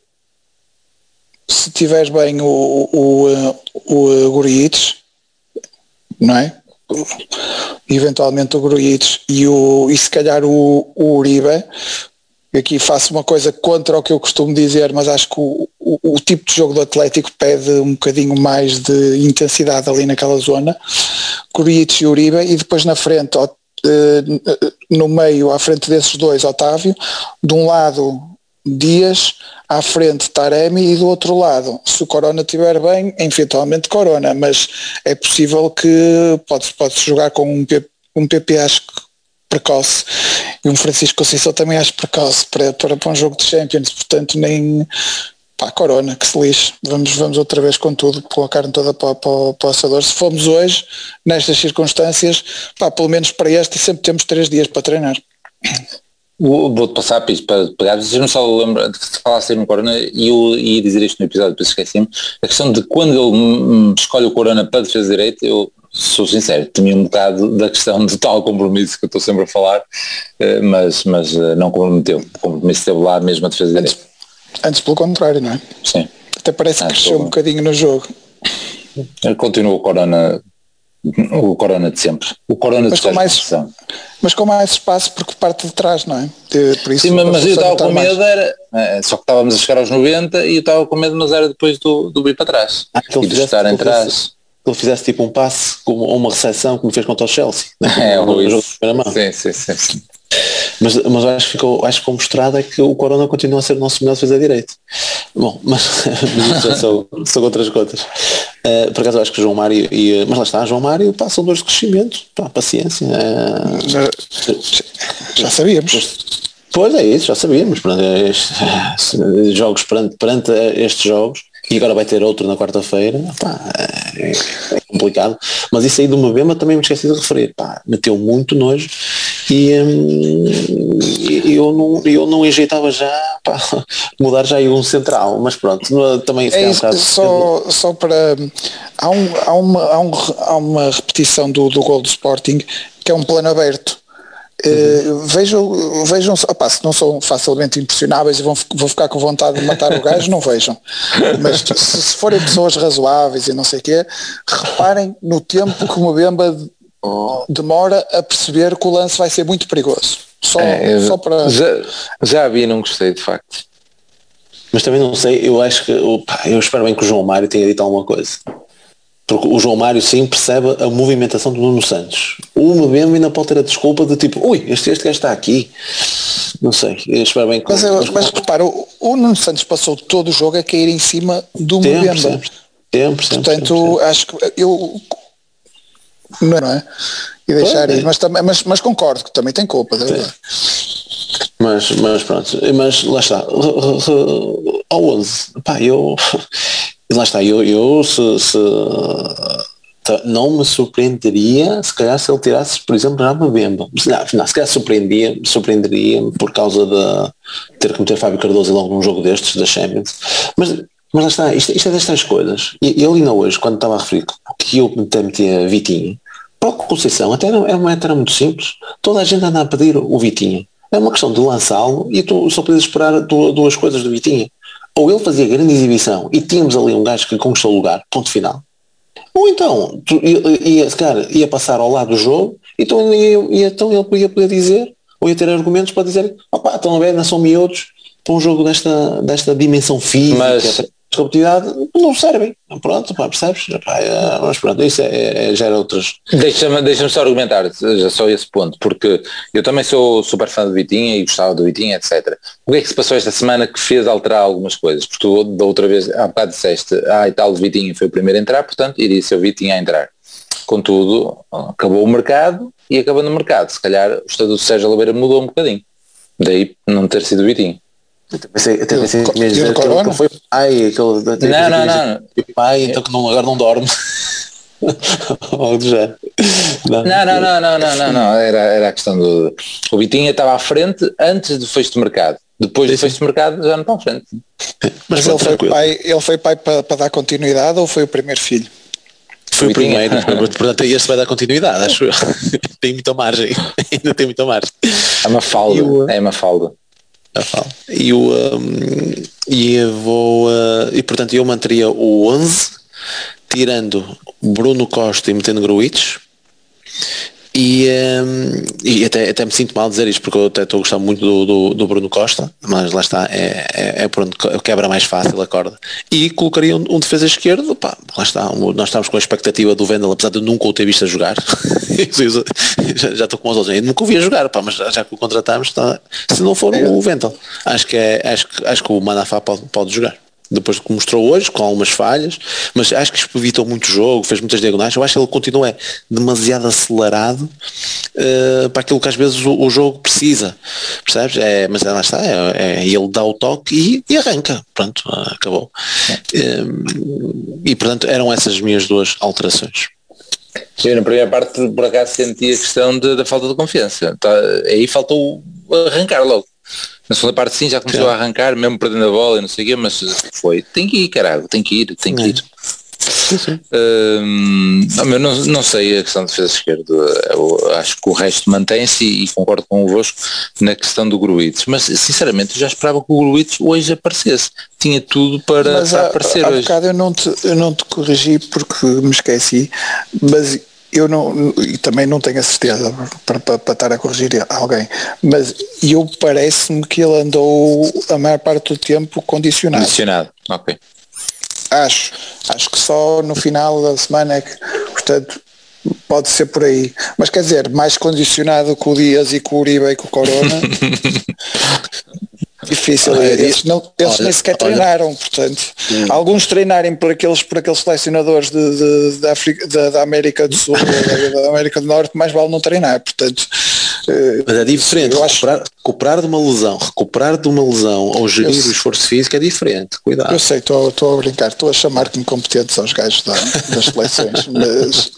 se tiveres bem o, o, o, o Grujic, não é? Eventualmente o Grujic e, o, e se calhar o, o Uribe, aqui faço uma coisa contra o que eu costumo dizer, mas acho que o, o, o tipo de jogo do Atlético pede um bocadinho mais de intensidade ali naquela zona, Grujic e Uribe, e depois na frente, no meio, à frente desses dois, Otávio, de um lado Dias, à frente Taremi e do outro lado, se o Corona estiver bem, eventualmente Corona, mas é possível que pode-se pode jogar com um, P, um P P acho que precoce e um Francisco Conceição também acho precoce para, para, para um jogo de Champions, portanto nem pá, Corona, que se lixe, vamos, vamos outra vez com tudo, colocar toda para, para, para o assador. Se formos hoje, nestas circunstâncias, pá, pelo menos para este sempre temos três dias para treinar. Vou-te passar para isto, para pegar, vocês não só lembram de falar assim no Corona, e eu ia dizer isto no episódio, depois esqueci-me, a questão de quando ele escolhe o Corona para defesa direita, eu sou sincero, temia um bocado da questão de tal compromisso que eu estou sempre a falar, mas, mas não comprometeu, o compromisso esteve lá mesmo a defesa antes, direita. Antes pelo contrário, não é? Sim. Até parece que antes cresceu um bocadinho no jogo. Continua o Corona... O Corona de sempre. O Corona mas de com mais, mas com mais espaço porque parte de trás, não é? De, por isso sim, mas eu estava com medo, era, só que estávamos a chegar aos noventa e eu estava com medo, mas era depois do, do ir para trás. Ah, e de estar em trás. Que ele fizesse tipo um passe ou uma recepção como fez contra o Chelsea. Né? É, no, no jogo de primeira mão. Sim, sim, sim, sim. Mas, mas acho, que ficou, acho que ficou mostrado é que o Corona continua a ser o nosso melhor defesa direito. Bom, mas, mas isso são, são outras contas. Uh, por acaso acho que o João Mário e, mas lá está, João Mário pá, são dois de crescimento, pá, paciência. Uh, já, já sabíamos. Pois é isso, já sabíamos. Pronto, é, jogos perante, perante estes jogos, e agora vai ter outro na quarta-feira, pá, é, é complicado. Mas isso aí do Mbemba também me esqueci de referir, pá, meteu muito nojo e, hum, e eu, não, eu não enjeitava já, pá, mudar já aí um central, mas pronto, também é isso, um só, só para há, um, há, uma, há, um, há uma repetição do, do gol do Sporting que é um plano aberto. Uh, vejam, vejam opa, se não são facilmente impressionáveis e vão, vão ficar com vontade de matar o gajo, não vejam, mas se, se forem pessoas razoáveis e não sei o quê, reparem no tempo que o Mbemba demora a perceber que o lance vai ser muito perigoso. Só, é, só para... já, já vi e não gostei, de facto. Mas também não sei, eu acho que pá, eu espero bem que o João Mário tenha dito alguma coisa. Porque o João Mário sim percebe a movimentação do Nuno Santos. O Mbemba ainda pode ter a desculpa de tipo, ui, este, este gajo está aqui. Não sei, eu espero bem que... Mas, eu, mas repara, o, o Nuno Santos passou todo o jogo a cair em cima do Mbemba. Sempre, sempre, Portanto, sempre, sempre. acho que eu... Não é? E deixar Pois, ir, mas, também, mas, mas concordo que também tem culpa. Mas, mas pronto, mas lá está. Ao onze, pá, eu... Lá está, eu, eu se, se, não me surpreenderia se calhar se ele tirasse, por exemplo, já Mbemba. Não, não, se calhar surpreendia, surpreenderia por causa de ter que meter Fábio Cardoso logo num jogo destes, da Champions. Mas, mas lá está, isto, isto é destas coisas. E ele ainda hoje, quando estava a referir que eu até metia Vitinho, para a Conceição até era, era, era muito simples. Toda a gente anda a pedir o Vitinho. É uma questão de lançá-lo e tu só podes esperar duas coisas do Vitinho. Ou ele fazia grande exibição e tínhamos ali um gajo que conquistou o lugar, ponto final. Ou então, tu, ia, cara, ia passar ao lado do jogo, então, ia, ia, então ele ia poder dizer, ou ia ter argumentos para dizer, opá, estão a ver, não são miúdos, para um jogo desta, desta dimensão física, mas... competitividade, não servem. Pronto, pá, percebes? Pá, é, mas pronto, isso é, é, já era outras... Deixa-me deixa só argumentar, já só esse ponto, porque eu também sou super fã do Vitinha e gostava do Vitinha, etcétera. O que é que se passou esta semana que fez alterar algumas coisas? Porque tu da outra vez, há bocado disseste, ah e tal, o Vitinha foi o primeiro a entrar, portanto iria ser o Vitinha a entrar. Contudo, acabou o mercado e acabando o mercado, se calhar o estatuto do Sérgio Oliveira mudou um bocadinho, daí não ter sido o Vitinho. Até pensei, até pensei que me dizer que ele foi pai, aquele, não, não, não, pai, então que não, agora não dorme. Algo do género. Não, não, não, não, não, não, não. Era, era a questão do... O Vitinha estava à frente antes do fecho de mercado. Depois do fecho de mercado já não está à frente. Mas ele foi, pai, ele foi pai para, para dar continuidade ou foi o primeiro filho? Foi o primeiro, portanto este vai dar continuidade, acho eu. Tem muita margem, ainda tem muita margem. É uma falda, o, é uma falda. E o um, e eu vou uh, e portanto eu manteria o onze, tirando Bruno Costa e metendo Gruites. E, um, e até, até me sinto mal dizer isto porque eu até estou a gostar muito do, do, do Bruno Costa, mas lá está, é, é, é por onde quebra mais fácil a corda. E colocaria um, um defesa esquerdo, pá, lá está, um, nós estamos com a expectativa do Vendel, apesar de eu nunca o ter visto a jogar. já, já estou com os outros, eu nunca o vi a jogar, pá, mas já, já que o contratamos, tá, se não for o Vendel, acho que, é, acho, acho que o Manafá pode, pode jogar. Depois do que mostrou hoje, com algumas falhas, mas acho que evitou muito jogo, fez muitas diagonais. Eu acho que ele continua demasiado acelerado uh, para aquilo que às vezes o, o jogo precisa, percebes? É, mas lá está, é, é, ele dá o toque e, e arranca, pronto, acabou. Um, e portanto eram essas as minhas duas alterações. Sim, na primeira parte por acaso senti a questão de, da falta de confiança, tá, aí faltou arrancar logo. Na segunda parte sim, já começou sim. a arrancar, mesmo perdendo a bola e não sei o quê, mas foi, tem que ir, caralho, tem que ir, tem que ir. Sim, sim. Hum, não, não, não sei a questão de defesa esquerda, eu acho que o resto mantém-se e, e concordo convosco na questão do Gruites, mas sinceramente eu já esperava que o Gruites hoje aparecesse, tinha tudo para, mas para há, aparecer há hoje. Bocado eu não te, eu não te corrigi porque me esqueci, mas eu não, e também não tenho a certeza para, para, para estar a corrigir alguém, mas eu parece-me que ele andou a maior parte do tempo condicionado. Condicionado, ok. Acho, acho que só no final da semana é que, portanto, pode ser por aí. Mas quer dizer, mais condicionado que o Dias e com o Uribe e com o Corona. Difícil, olha, eles, não, eles olha, nem sequer olha. treinaram, portanto, hum. alguns treinarem por aqueles, por aqueles selecionadores de, de, de África, da, da América do Sul ou da América do Norte, mais vale não treinar, portanto. Mas é diferente, eu recuperar, acho... recuperar de uma lesão, recuperar de uma lesão ou gerir eu, o esforço físico é diferente, cuidado. Eu sei, estou a brincar, estou a chamar-me incompetentes aos gajos da, das seleções, mas...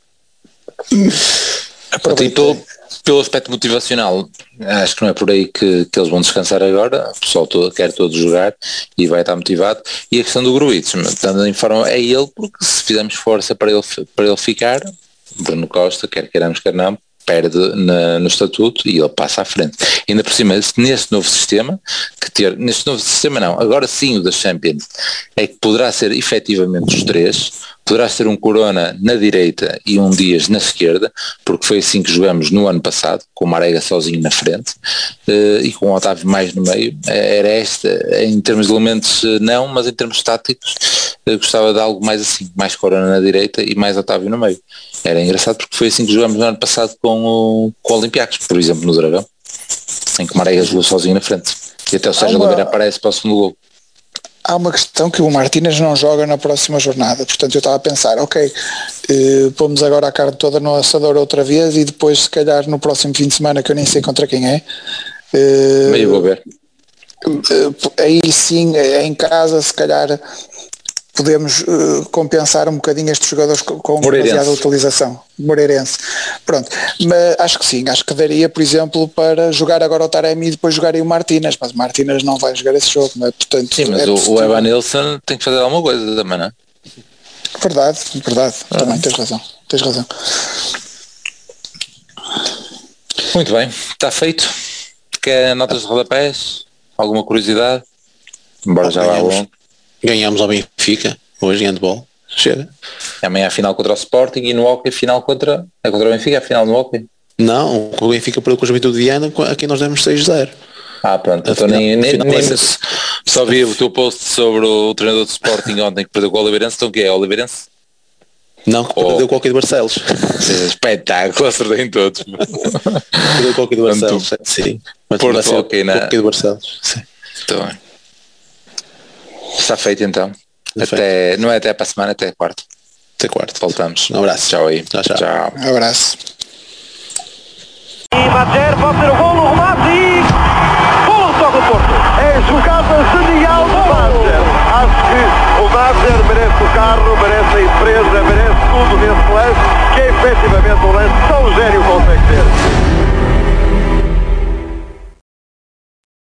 Aproveitou pelo aspecto motivacional, acho que não é por aí que, que eles vão descansar agora, o pessoal todo, quer todo jogar e vai estar motivado. E a questão do Gruites, estando em forma, é ele, porque se fizermos força para ele, para ele ficar, Bruno Costa, quer queiramos quer não, perde na, no estatuto e ele passa à frente. Ainda por cima, neste novo sistema, que ter, neste novo sistema não, agora sim o das Champions, é que poderá ser efetivamente os três, poderás ter um Corona na direita e um Dias na esquerda, porque foi assim que jogamos no ano passado, com o Marega sozinho na frente uh, e com o Otávio mais no meio. Era esta, em termos de elementos não, mas em termos táticos eu gostava de algo mais assim, mais Corona na direita e mais Otávio no meio. Era engraçado porque foi assim que jogamos no ano passado com o, com o Olympiacos, por exemplo, no Dragão, em que o Marega jogou sozinho na frente e até o Sérgio uma... Oliveira aparece para o segundo gol. Há uma questão que o Martínez não joga na próxima jornada, portanto eu estava a pensar, ok, eh, pomos agora a carne toda no assador outra vez e depois se calhar no próximo fim de semana, que eu nem sei contra quem é, eh, meio vou ver, eh, aí sim, em casa se calhar podemos uh, compensar um bocadinho estes jogadores com, com demasiada utilização. Moreirense. Pronto, mas acho que sim, acho que daria, por exemplo, para jogar agora o Taremi e depois jogar aí o Martínez, mas o Martínez não vai jogar esse jogo, não é? Portanto, sim, mas é o, possível. o Evanilson tem que fazer alguma coisa também, não é? Verdade, verdade, ah. também tens razão, tens razão. Muito bem, está feito. Quer notas de rodapés? Alguma curiosidade? Embora já vá longo. Ganhámos ao Benfica, hoje em handball. Chega. Amanhã a final contra o Sporting e no Hockey a final contra... É contra o Benfica a final no Hockey? Não, o Benfica perdeu com a Juventude de Viana, a quem nós demos seis a zero. Ah, pronto, a então final, nem, nem, nem ser... só vi o teu post sobre o treinador do Sporting ontem que perdeu com o Oliveirense. Então o que é? Oliveirense? Não, que oh. perdeu com o Hockey de Barcelos. Espetáculo, acertei em todos. Perdeu com o Hockey de Barcelos, Portanto, sim. Mas Porto vai ser Hockey, o Hockey de Barcelos. Sim. Então, está feito então. Até, não é até para a semana, até quarta. Até quarta. Voltamos. Um abraço. Tchau aí. Tchau, tchau. tchau. Um abraço. E Badger pode ser o golo, o remate e... Golo toca o Porto. É jogada genial do Badger. Acho que o Badger merece o carro, merece a empresa, merece tudo nesse lance, que é efetivamente um lance tão gênio consegue ter.